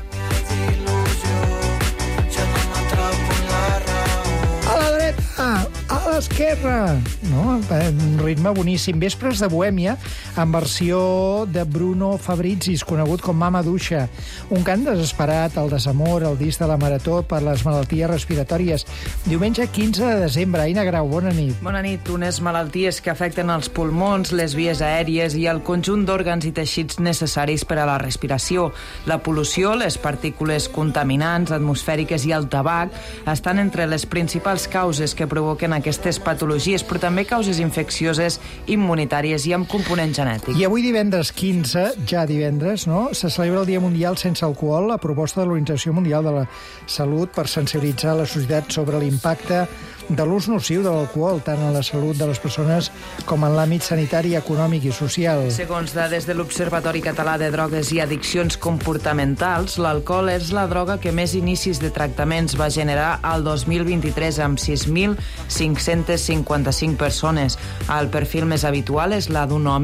A la dreta, a l'esquerra. No? Un ritme boníssim. Vespres de Bohèmia, en versió de Bruno Fabrizis, conegut com Mama Duixa. Un cant desesperat, el desamor, el disc de la marató per les malalties respiratòries. Diumenge quinze de desembre. Aina Grau, bona nit. Bona nit. Unes malalties que afecten els pulmons, les vies aèries i el conjunt d'òrgans i teixits necessaris per a la respiració. La pol·lució, les partícules contaminants, atmosfèriques i el tabac estan entre les principals causes que provoquen aquestes patologies, però també causes infeccioses, immunitàries i amb component genètic. I avui divendres quinze, ja divendres, no?, se celebra el Dia Mundial Sense Alcohol, a proposta de l'Organització Mundial de la Salut per sensibilitzar la societat sobre l'impacte de l'ús nociu de l'alcohol, tant en la salut de les persones com en l'àmbit sanitari, econòmic i social. Segons dades de l'Observatori Català de Drogues i Addiccions Comportamentals, l'alcohol és la droga que més inicis de tractaments va generar al dos mil vint-i-tres, amb sis mil cinc-cents cinquanta-cinc persones. El perfil més habitual és la d'un home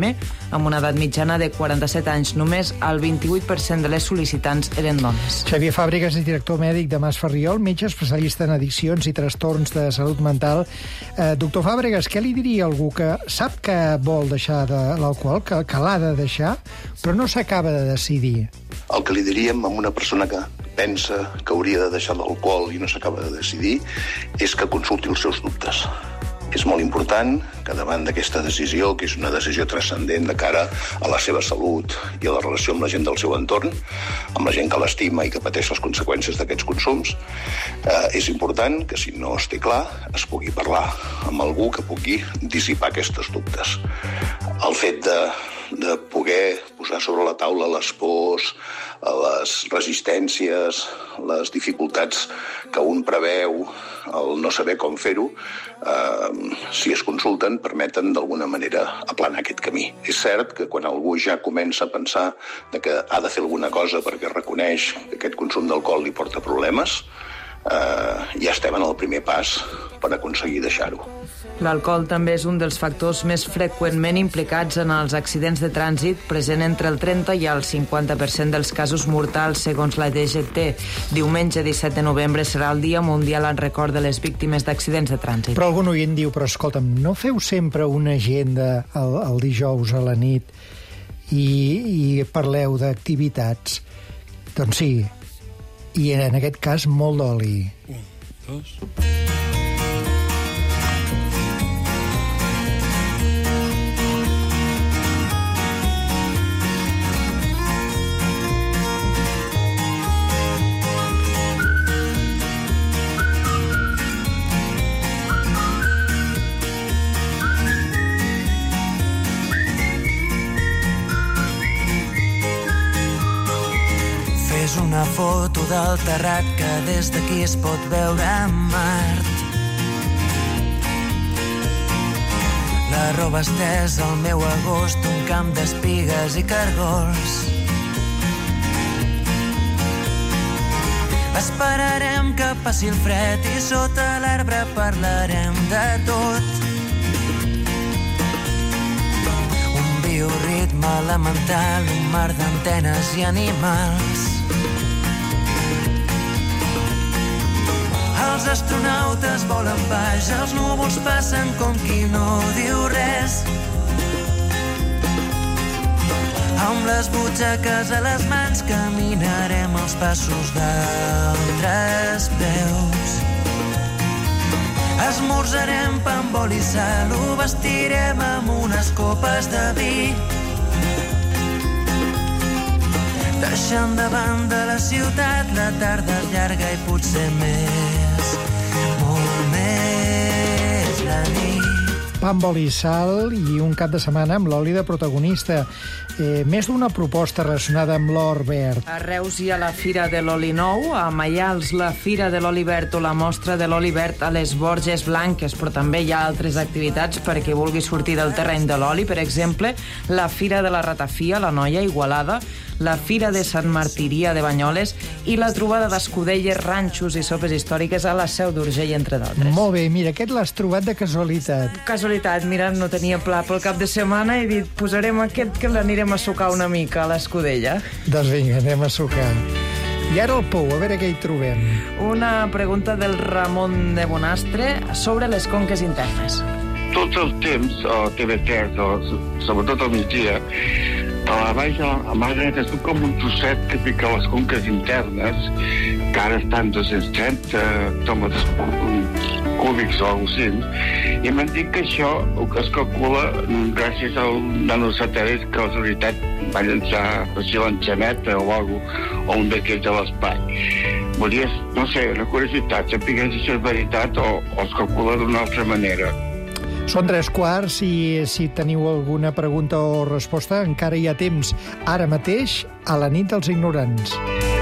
amb una edat mitjana de quaranta-set anys. Només el vint-i-vuit per cent de les sol·licitants eren dones. Xavier Fàbregas és director mèdic de Mas Ferriol, metge especialista en addiccions i trastorns de salut mental. Eh, doctor Fàbregas, què li diria a algú que sap que vol deixar de l'alcohol, que, que l'ha de deixar, però no s'acaba de decidir? El que li diríem a una persona que pensa que hauria de deixar l'alcohol i no s'acaba de decidir és que consulti els seus dubtes. És molt important que davant d'aquesta decisió, que és una decisió transcendent de cara a la seva salut i a la relació amb la gent del seu entorn, amb la gent que l'estima i que pateix les conseqüències d'aquests consums, eh, és important que, si no es té clar, es pugui parlar amb algú que pugui dissipar aquests dubtes. El fet de, de poder posar sobre la taula les pors, les resistències, les dificultats que un preveu, el no saber com fer-ho, eh, si es consulten, permeten d'alguna manera aplanar aquest camí. És cert que quan algú ja comença a pensar de que ha de fer alguna cosa perquè reconeix que aquest consum d'alcohol li porta problemes, eh, ja estem en el primer pas per aconseguir deixar-ho. L'alcohol també és un dels factors més freqüentment implicats en els accidents de trànsit, present entre el trenta i el cinquanta per cent dels casos mortals, segons la D G T. Diumenge disset de novembre serà el Dia Mundial en record de les víctimes d'accidents de trànsit. Però algun oient diu, però escolta'm, no feu sempre una agenda el, el dijous a la nit i, i parleu d'activitats? Doncs sí, i en aquest cas molt d'oli. Un, dos... És una foto del terrat que des d'aquí es pot veure a Mart. La roba estesa al meu agost, un camp d'espigues i cargols. Esperarem que passi el fred i sota l'arbre parlarem de tot. Un bioritme elemental, un mar d'antenes i animals. Els astronautes volen baix, els núvols passen com qui no diu res. Amb les butxaques a les mans caminarem els passos d'altres peus. Esmorzarem pa amb oli i sal, ho vestirem amb unes copes de vi. Deixant de banda la ciutat, la tarda és llarga i potser més, molt més la nit. Pa amb oli i sal i un cap de setmana amb l'oli de protagonista. Eh, més d'una proposta relacionada amb l'or verd. A Reus hi ha la Fira de l'Oli Nou, a Maials la Fira de l'Oli Verd o la Mostra de l'Oli Verd a les Borges Blanques, però també hi ha altres activitats per a qui vulgui sortir del terreny de l'oli, per exemple, la Fira de la Ratafia, la Noia, Igualada, la Fira de Sant Martiria de Banyoles i la trobada d'escudelles, ranxos i sopes històriques a la Seu d'Urgell, entre d'altres. Molt bé, mira, aquest l'has trobat de casualitat. Casualitat, mira, no tenia pla pel cap de setmana i he dit, posarem aquest que l'anirem a sucar una mica a l'escudella. Doncs vinga, anem a sucar. I ara el pou, a veure què hi trobem. Una pregunta del Ramon de Bonastre sobre les conques internes. Tots els temps, a T V tres, o sobretot al migdia, a la baix, a mà dreta, és com un trosset que pica les conques internes, que ara estan dos-cents trenta hectòmetres cúbics o alguna cosa, i m'han dit que això es calcula gràcies al nanosatèl·lit que la Generalitat va llançar, per si l'enxaneta o alguna cosa, o un d'aquests a l'espai. Volia, no sé, una curiositat, saber si això és veritat o, o es calcula d'una altra manera. Són tres quarts i si teniu alguna pregunta o resposta encara hi ha temps. Ara mateix, a la nit dels ignorants.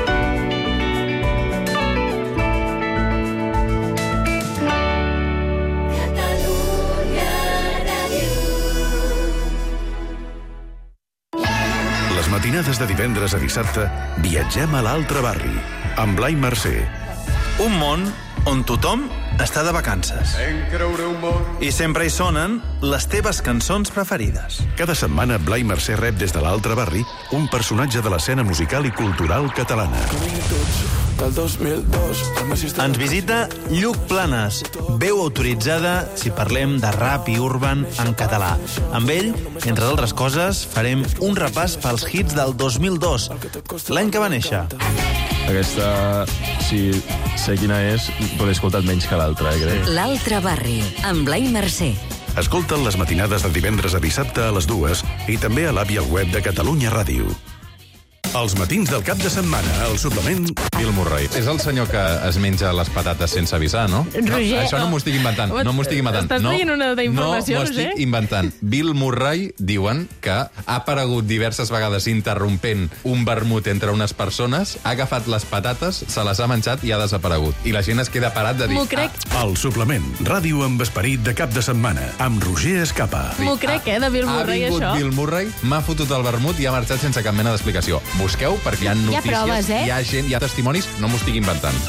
Les matinades de divendres a dissabte viatgem a l'altre barri, amb Blai Mercè. Un món on tothom està de vacances. I sempre hi sonen les teves cançons preferides. Cada setmana Blai Mercè rep des de l'altre barri un personatge de l'escena musical i cultural catalana. Del dos mil dos. Ens visita Lluc Planes, veu autoritzada si parlem de rap i urban en català. Amb ell, entre altres coses, farem un repàs pels hits del dos mil dos, l'any que va néixer. Aquesta, si sé quina és, però l'he escoltat menys que l'altra, eh, crec. L'altre barri, amb Blai Mercè. Escolta'l les matinades de divendres a dissabte a les dues i també a l'app i al web de Catalunya Ràdio. Els matins del cap de setmana, al suplement... Bill Murray. És el senyor que es menja les patates sense avisar, no? Roger, no això no m'ho estic inventant. No m'ho estic inventant. Estàs no, traient una d'informació, no m'ho estic Roger? inventant. Bill Murray, diuen, que ha aparegut diverses vegades interrompent un vermut entre unes persones, ha agafat les patates, se les ha menjat i ha desaparegut. I la gent es queda parat de dir... M'ho crec. Ah. El suplement, ràdio amb esperit de cap de setmana, amb Roger Escapa. M'ho crec, eh, de Bill Murray, ha vingut això. Bill Murray, m'ha fotut el vermut i ha marxat sense cap mena d'explicació. Busqueu, perquè hi ha notícies, Hi ha proves, eh? hi ha gent, hi ha testimonis, no m'ho estic inventant.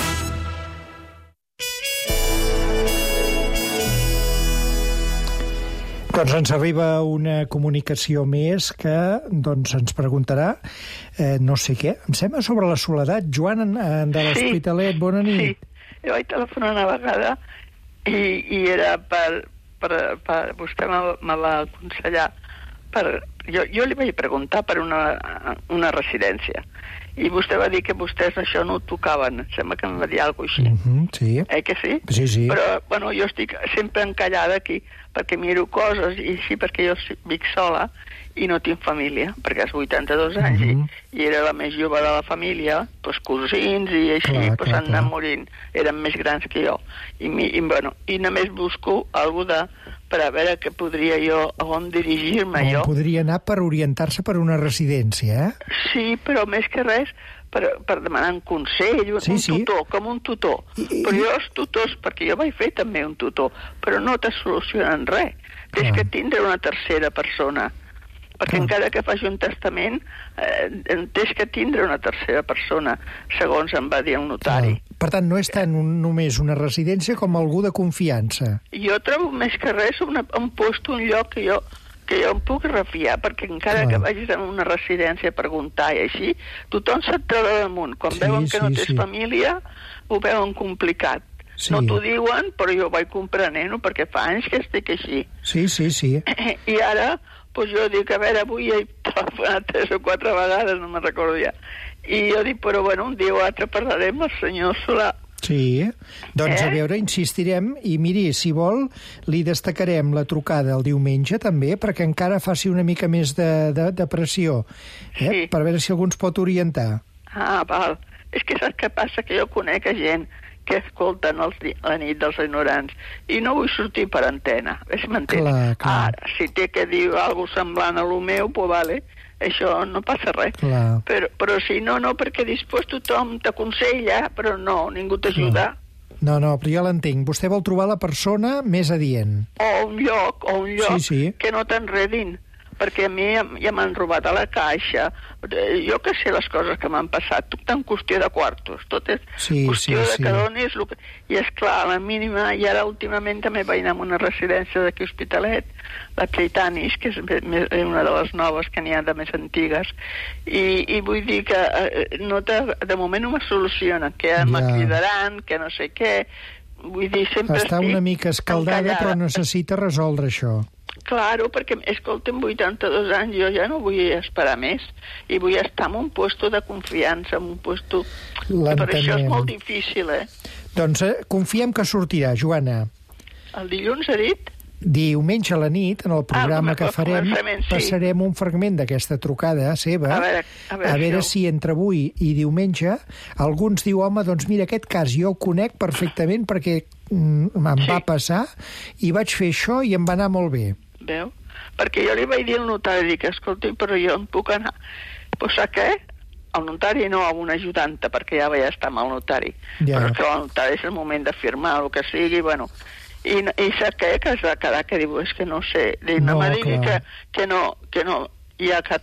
Doncs ens arriba una comunicació més que doncs, ens preguntarà eh, no sé què, em sembla sobre la soledat. Joan, en, en de l'Hospitalet, bona nit. Sí, jo vaig telefonar una vegada i, i era per, per, per vostè me, me va aconsellar per, jo, jo li vaig preguntar per una, una residència i vostè va dir que vostès això no ho tocaven, em sembla que em va dir alguna cosa així. Mm-hmm, sí. Eh que sí? Sí, sí. Però, bueno, jo estic sempre encallada aquí perquè miro coses i sí, perquè jo vic sola i no tinc família, perquè és vuitanta-dos anys mm-hmm. i, i era la més jove de la família, doncs cosins i així, clar, doncs clar, han anat clar. morint, eren més grans que jo. I, mi, i, bueno, i només busco algú de per a veure què podria jo, on dirigir-me On jo. podria anar per orientar-se per una residència, eh? Sí, però més que res per, per demanar un consell, un, Sí, un sí. tutor, com un tutor. I- i- Però jo els tutors, perquè jo vaig fer també un tutor, però no te solucionen res. Tens que tindre una tercera persona. Perquè encara que faci un testament, eh, tens que tindre una tercera persona, segons em va dir el notari. Per tant, no és tant un, només una residència com algú de confiança. Jo trobo més que res una, un post, un lloc que jo que jo em puc refiar, perquè encara Clar. que vagis a una residència a preguntar i així, tothom se't troba damunt. Quan Sí, veuen que no sí, tens sí. família, ho veuen complicat. Sí. No t'ho diuen, però jo vaig comprenent-ho, perquè fa anys que estic així. Sí, sí, sí. I ara, doncs jo dic, a veure, avui he telefonat tres o quatre vegades, no me'n recordo ja. I jo dic, però bueno, un dia o altre parlarem amb el senyor Solà. Sí, doncs Eh? a veure, insistirem i miri, si vol, li destacarem la trucada el diumenge també, perquè encara faci una mica més de, de, de pressió, eh? Sí. Per veure si algú ens pot orientar. Ah, val. És que saps què passa? Que jo conec a gent que escolten els, di- la nit dels ignorants i no vull sortir per antena, és m'entens? Clar, clar. Ara, si té que dir alguna cosa semblant a lo meu, pues vale, això no passa res. Clar. Però, però si no, no, perquè després tothom t'aconsella, però no, ningú t'ajuda. No, no, però ja l'entenc. Vostè vol trobar la persona més adient. O un lloc, o un lloc Sí, sí. que no t'enredin, perquè a mi ja, ja m'han robat a la caixa, eh, jo que sé les coses que m'han passat, tot en qüestió de quartos, tot és Sí, qüestió sí, de sí. que donis... Lo que... I és clar, a la mínima, i ara últimament també vaig anar a una residència d'aquí a Hospitalet, la Titanis, que és me- me- una de les noves que n'hi ha de més antigues, i, i vull dir que eh, no te, de moment no me solucionen, que ja. me Ja. cridaran, que no sé què, vull dir, sempre Està estic una mica escaldada, encallada. però necessita resoldre això. Claro, perquè, escolta'm, vuitanta-dos anys, jo ja no vull esperar més, i vull estar en un puesto de confiança, en un puesto... Per això és molt difícil, eh? Doncs eh, confiem que sortirà, Joana. El dilluns ha dit? Diumenge a la nit, en el programa Ah, que farem, començament, sí. passarem un fragment d'aquesta trucada seva, A veure, a veure a veure si- si entre avui i diumenge algú ens diu, home, doncs mira, aquest cas jo el conec perfectament perquè mm, em Sí. va passar i vaig fer això i em va anar molt bé. Veu? Perquè jo li vaig dir al notari, dic, escolti, però jo em puc anar... Pues sap què? El notari no, amb una ajudanta, perquè ja vaig estar amb el notari. Ja. Però que el notari és el moment de firmar el que sigui, bueno... I, i sap què? Que es va quedar que diu, és que no sé, dic, no, No, no me digui que, clar. que no, que no hi ha cap,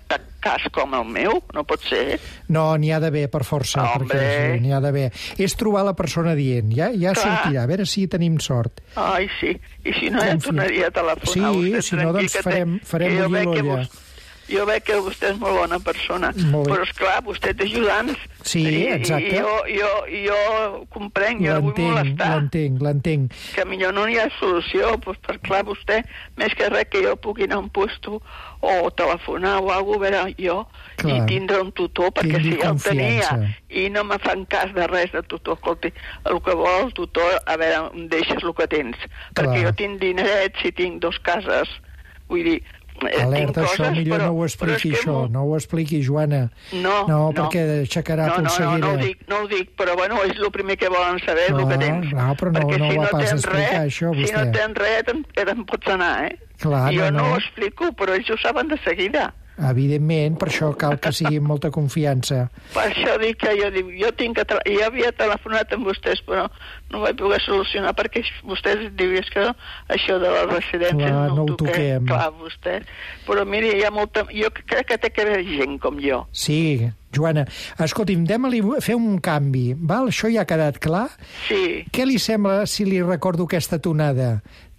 cas com el meu, no pot ser. No, n'hi ha d'haver, per força. Perquè n'hi ha d'haver. És trobar la persona dient, ja, ja sortirà, a veure si tenim sort. Ai, sí, i si no ja tornaria a telefonar. Sí, si no, doncs farem, farem bullir l'olla. Jo veig que vostè és molt bona persona, però esclar, vostè té ajudants. Sí, exacte. I jo, jo, jo comprenc, jo vull molestar. L'entenc, l'entenc. Que millor no hi ha solució, doncs, per clar, vostè, més que res que jo pugui anar a un puesto o telefonar o alguna cosa, jo, clar, i tindre un tutor, perquè si ja el tenia i no me fan cas de res de tutor, escolti, el que vol el tutor, a veure, em deixes el que tens, clar, perquè jo tinc dineret, si tinc dos cases, vull dir, alerta, això millor no ho expliqui, això, no ho expliqui, Joana. No, no, perquè aixecarà polseguera. No, no, no ho dic, no ho dic, però bueno, és el primer que volen saber, el que tens. No, però no ho va pas explicar, això, vostè. Si no tens res, te'n pots anar, eh? Clar, jo no, no ho explico, però ells ho saben de seguida. Evidentment, per això cal que sigui amb molta confiança. Per això dic que jo dic, jo tinc que... Jo havia telefonat amb vostès, però no ho vaig poder solucionar perquè vostès diuen que això de les residències clar, no, no ho toquem. Clar, vostès. Però miri, hi ha molta... Jo crec que té que haver gent com jo. Sí, Joana. Escolti'm, anem-li a fer un canvi, val? Això ja ha quedat clar? Sí. Què li sembla si li recordo aquesta tonada?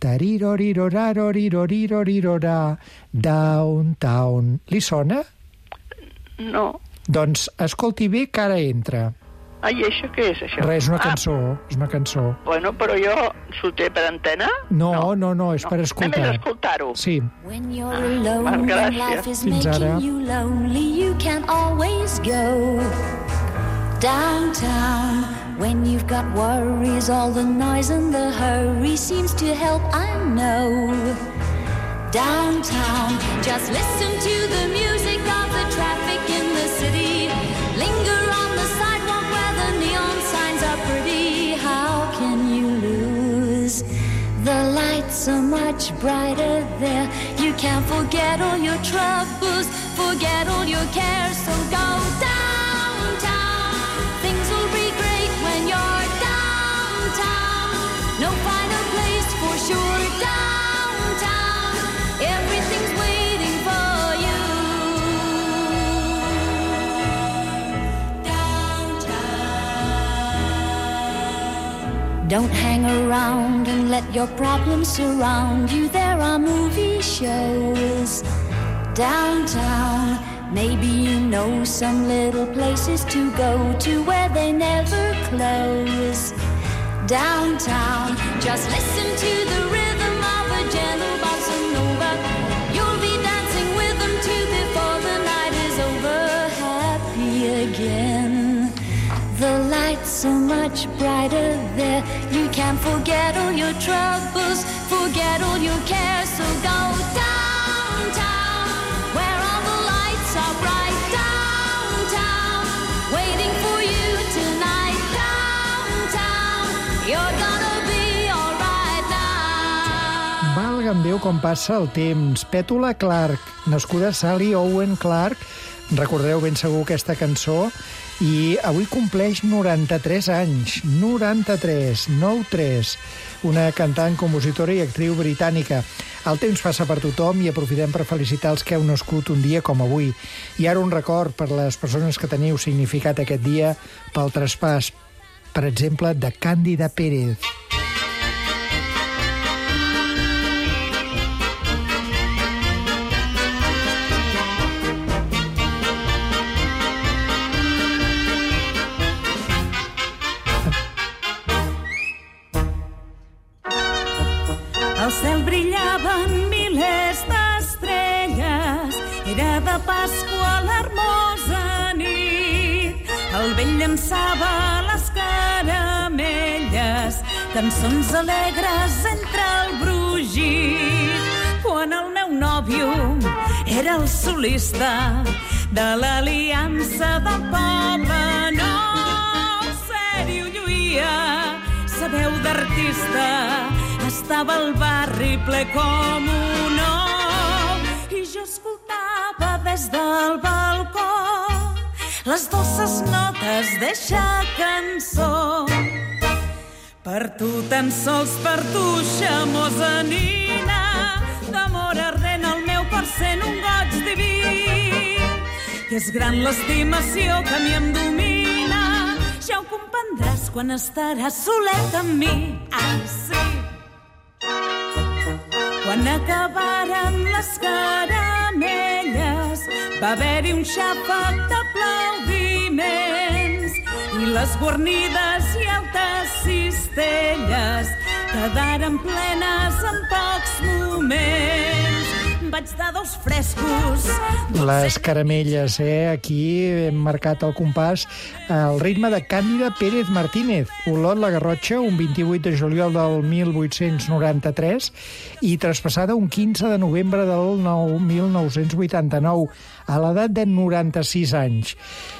Tarirorirorarorirorirorirora, downtown. Li sona? No. Doncs escolti bé que ara entra. Ai, això què és, això? Res, és una cançó, ah. és una cançó. Bueno, però jo sortiré per antena? No, no, no, no és no. per escoltar. Anem a escoltar-ho. Sí. When you're alone, ah, gràcies. Fins ara. You lonely, you can always go downtown. When you've got worries, all the noise and the hurry seems to help, I know. Downtown, just listen to the music of the traffic in the city. Linger on the sidewalk where the neon signs are pretty. How can you lose? The lights are much brighter there. You can't forget all your troubles, forget all your cares, so go downtown. Things will be great when you're downtown. No finer place for sure, downtown. Everything's waiting for you. Downtown. Don't hang around and let your problems surround you. There are movie shows downtown. Maybe you know some little places to go to where they never close. Downtown, just listen to the rhythm of a gentle bossa nova. You'll be dancing with them too before the night is over. Happy again. The lights are much brighter there. You can't forget all your troubles, forget all your cares. So go downtown, where all the lights are bright. Downtown, waiting for you tonight. Downtown, you're gonna be all right now. Valga'm Déu com passa el temps. Petula Clark, nascuda Sally Owen Clark, recordareu ben segur aquesta cançó, i avui compleix noranta-tres anys. noranta-tres, nou tres. Una cantant, compositora i actriu britànica. El temps passa per tothom i aprofitem per felicitar els que heu nascut un dia com avui. I ara un record per les persones que teniu significat aquest dia pel traspàs, per exemple, de Càndida Pérez. Al cel brillaven milers d'estrelles, era de Pasqua l'hermosa nit. El vell llançava les caramelles, cançons alegres entre el brugit. Quan el meu nòvio era el solista de l'Aliança del Poble Nou, sèrio lluïa, sa veu d'artista, estava al barri ple com un ou. I jo escoltava des del balcó les dolces notes d'eixa cançó. Per tu, tan sols per tu, xamosa nina, d'amor ardent el meu cor sent un goig diví. que és gran l'estimació que a mi em domina. Ja ho comprendràs quan estaràs solet amb mi. Ai, sí. Quan acabaren les caramelles va haver-hi un xàfec d'aplaudiments i les guarnides i altes cistelles quedaren plenes en pocs moments. Vaig dar dos frescos. Les caramelles, eh? Aquí hem marcat el compàs al ritme de Càndida Pérez Martínez, Olot, la Garrotxa, un vint-i-vuit de juliol del mil vuit-cents noranta-tres i traspassada un quinze de novembre del mil nou-cents vuitanta-nou, a l'edat de noranta-sis anys.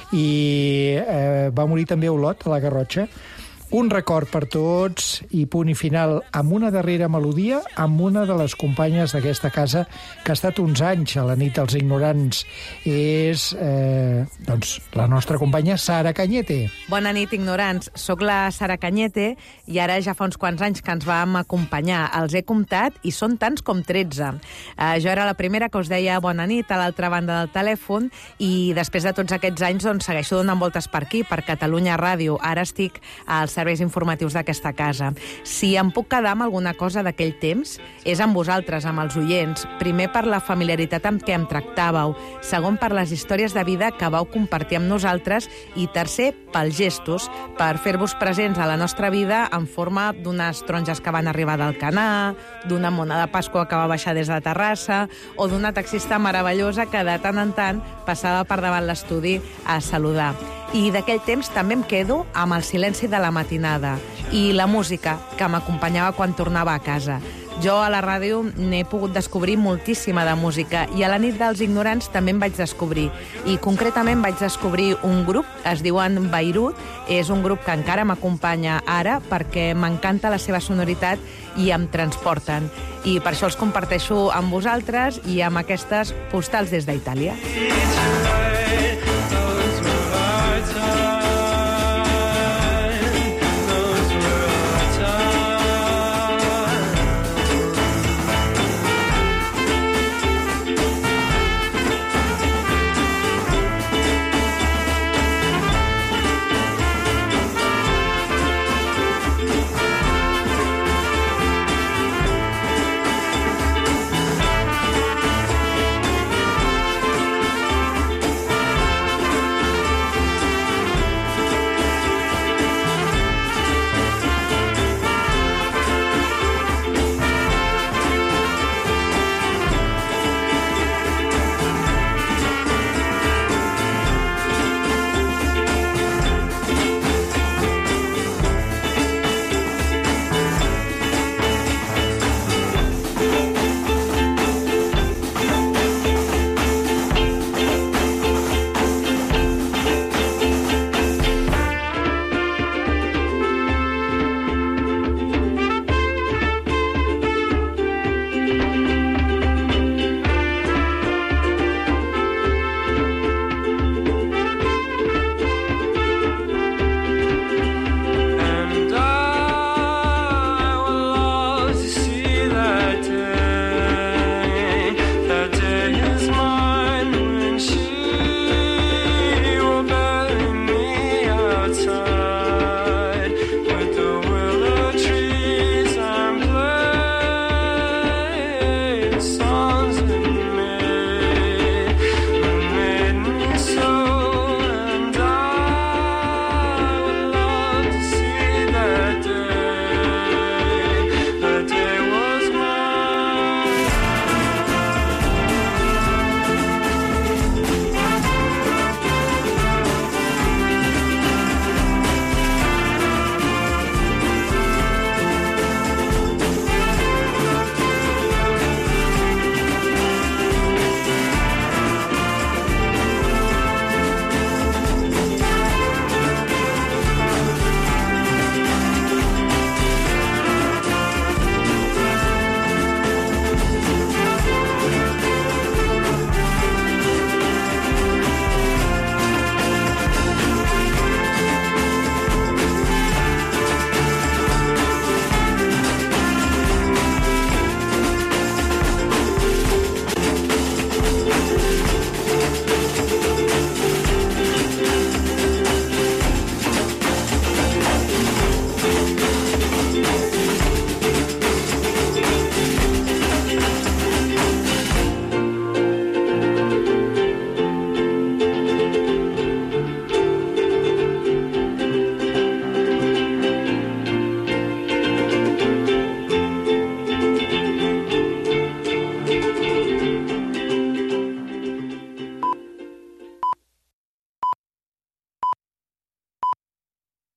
I eh, va morir també a Olot, a la Garrotxa. Un record per tots i punt i final amb una darrera melodia amb una de les companyes d'aquesta casa que ha estat uns anys a la nit dels ignorants. És eh, doncs, la nostra companya Sara Cañete. Bona nit, ignorants. Soc la Sara Cañete i ara ja fa uns quants anys que ens vam acompanyar. Els he comptat i són tants com tretze. Eh, jo era la primera que us deia bona nit a l'altra banda del telèfon i després de tots aquests anys doncs, segueixo donant voltes per aquí, per Catalunya Ràdio. Ara estic als serveis informatius d'aquesta casa. Si em puc quedar amb alguna cosa d'aquell temps, és amb vosaltres, amb els oients. Primer per la familiaritat amb què em tractàveu, segon per les històries de vida que vau compartir amb nosaltres i tercer pels gestos, per fer-vos presents a la nostra vida en forma d'unes taronges que van arribar d'Alcanar, d'una mona de Pasqua que va baixar des de Terrassa o d'una taxista meravellosa que de tant en tant passava per davant l'estudi a saludar. I d'aquell temps també em quedo amb el silenci de la matinada i la música que m'acompanyava quan tornava a casa. Jo a la ràdio n'he pogut descobrir moltíssima de música i a la nit dels ignorants també em vaig descobrir. I concretament vaig descobrir un grup, es diuen Beirut, és un grup que encara m'acompanya ara perquè m'encanta la seva sonoritat i em transporten. I per això els comparteixo amb vosaltres i amb aquestes postals des d'Itàlia.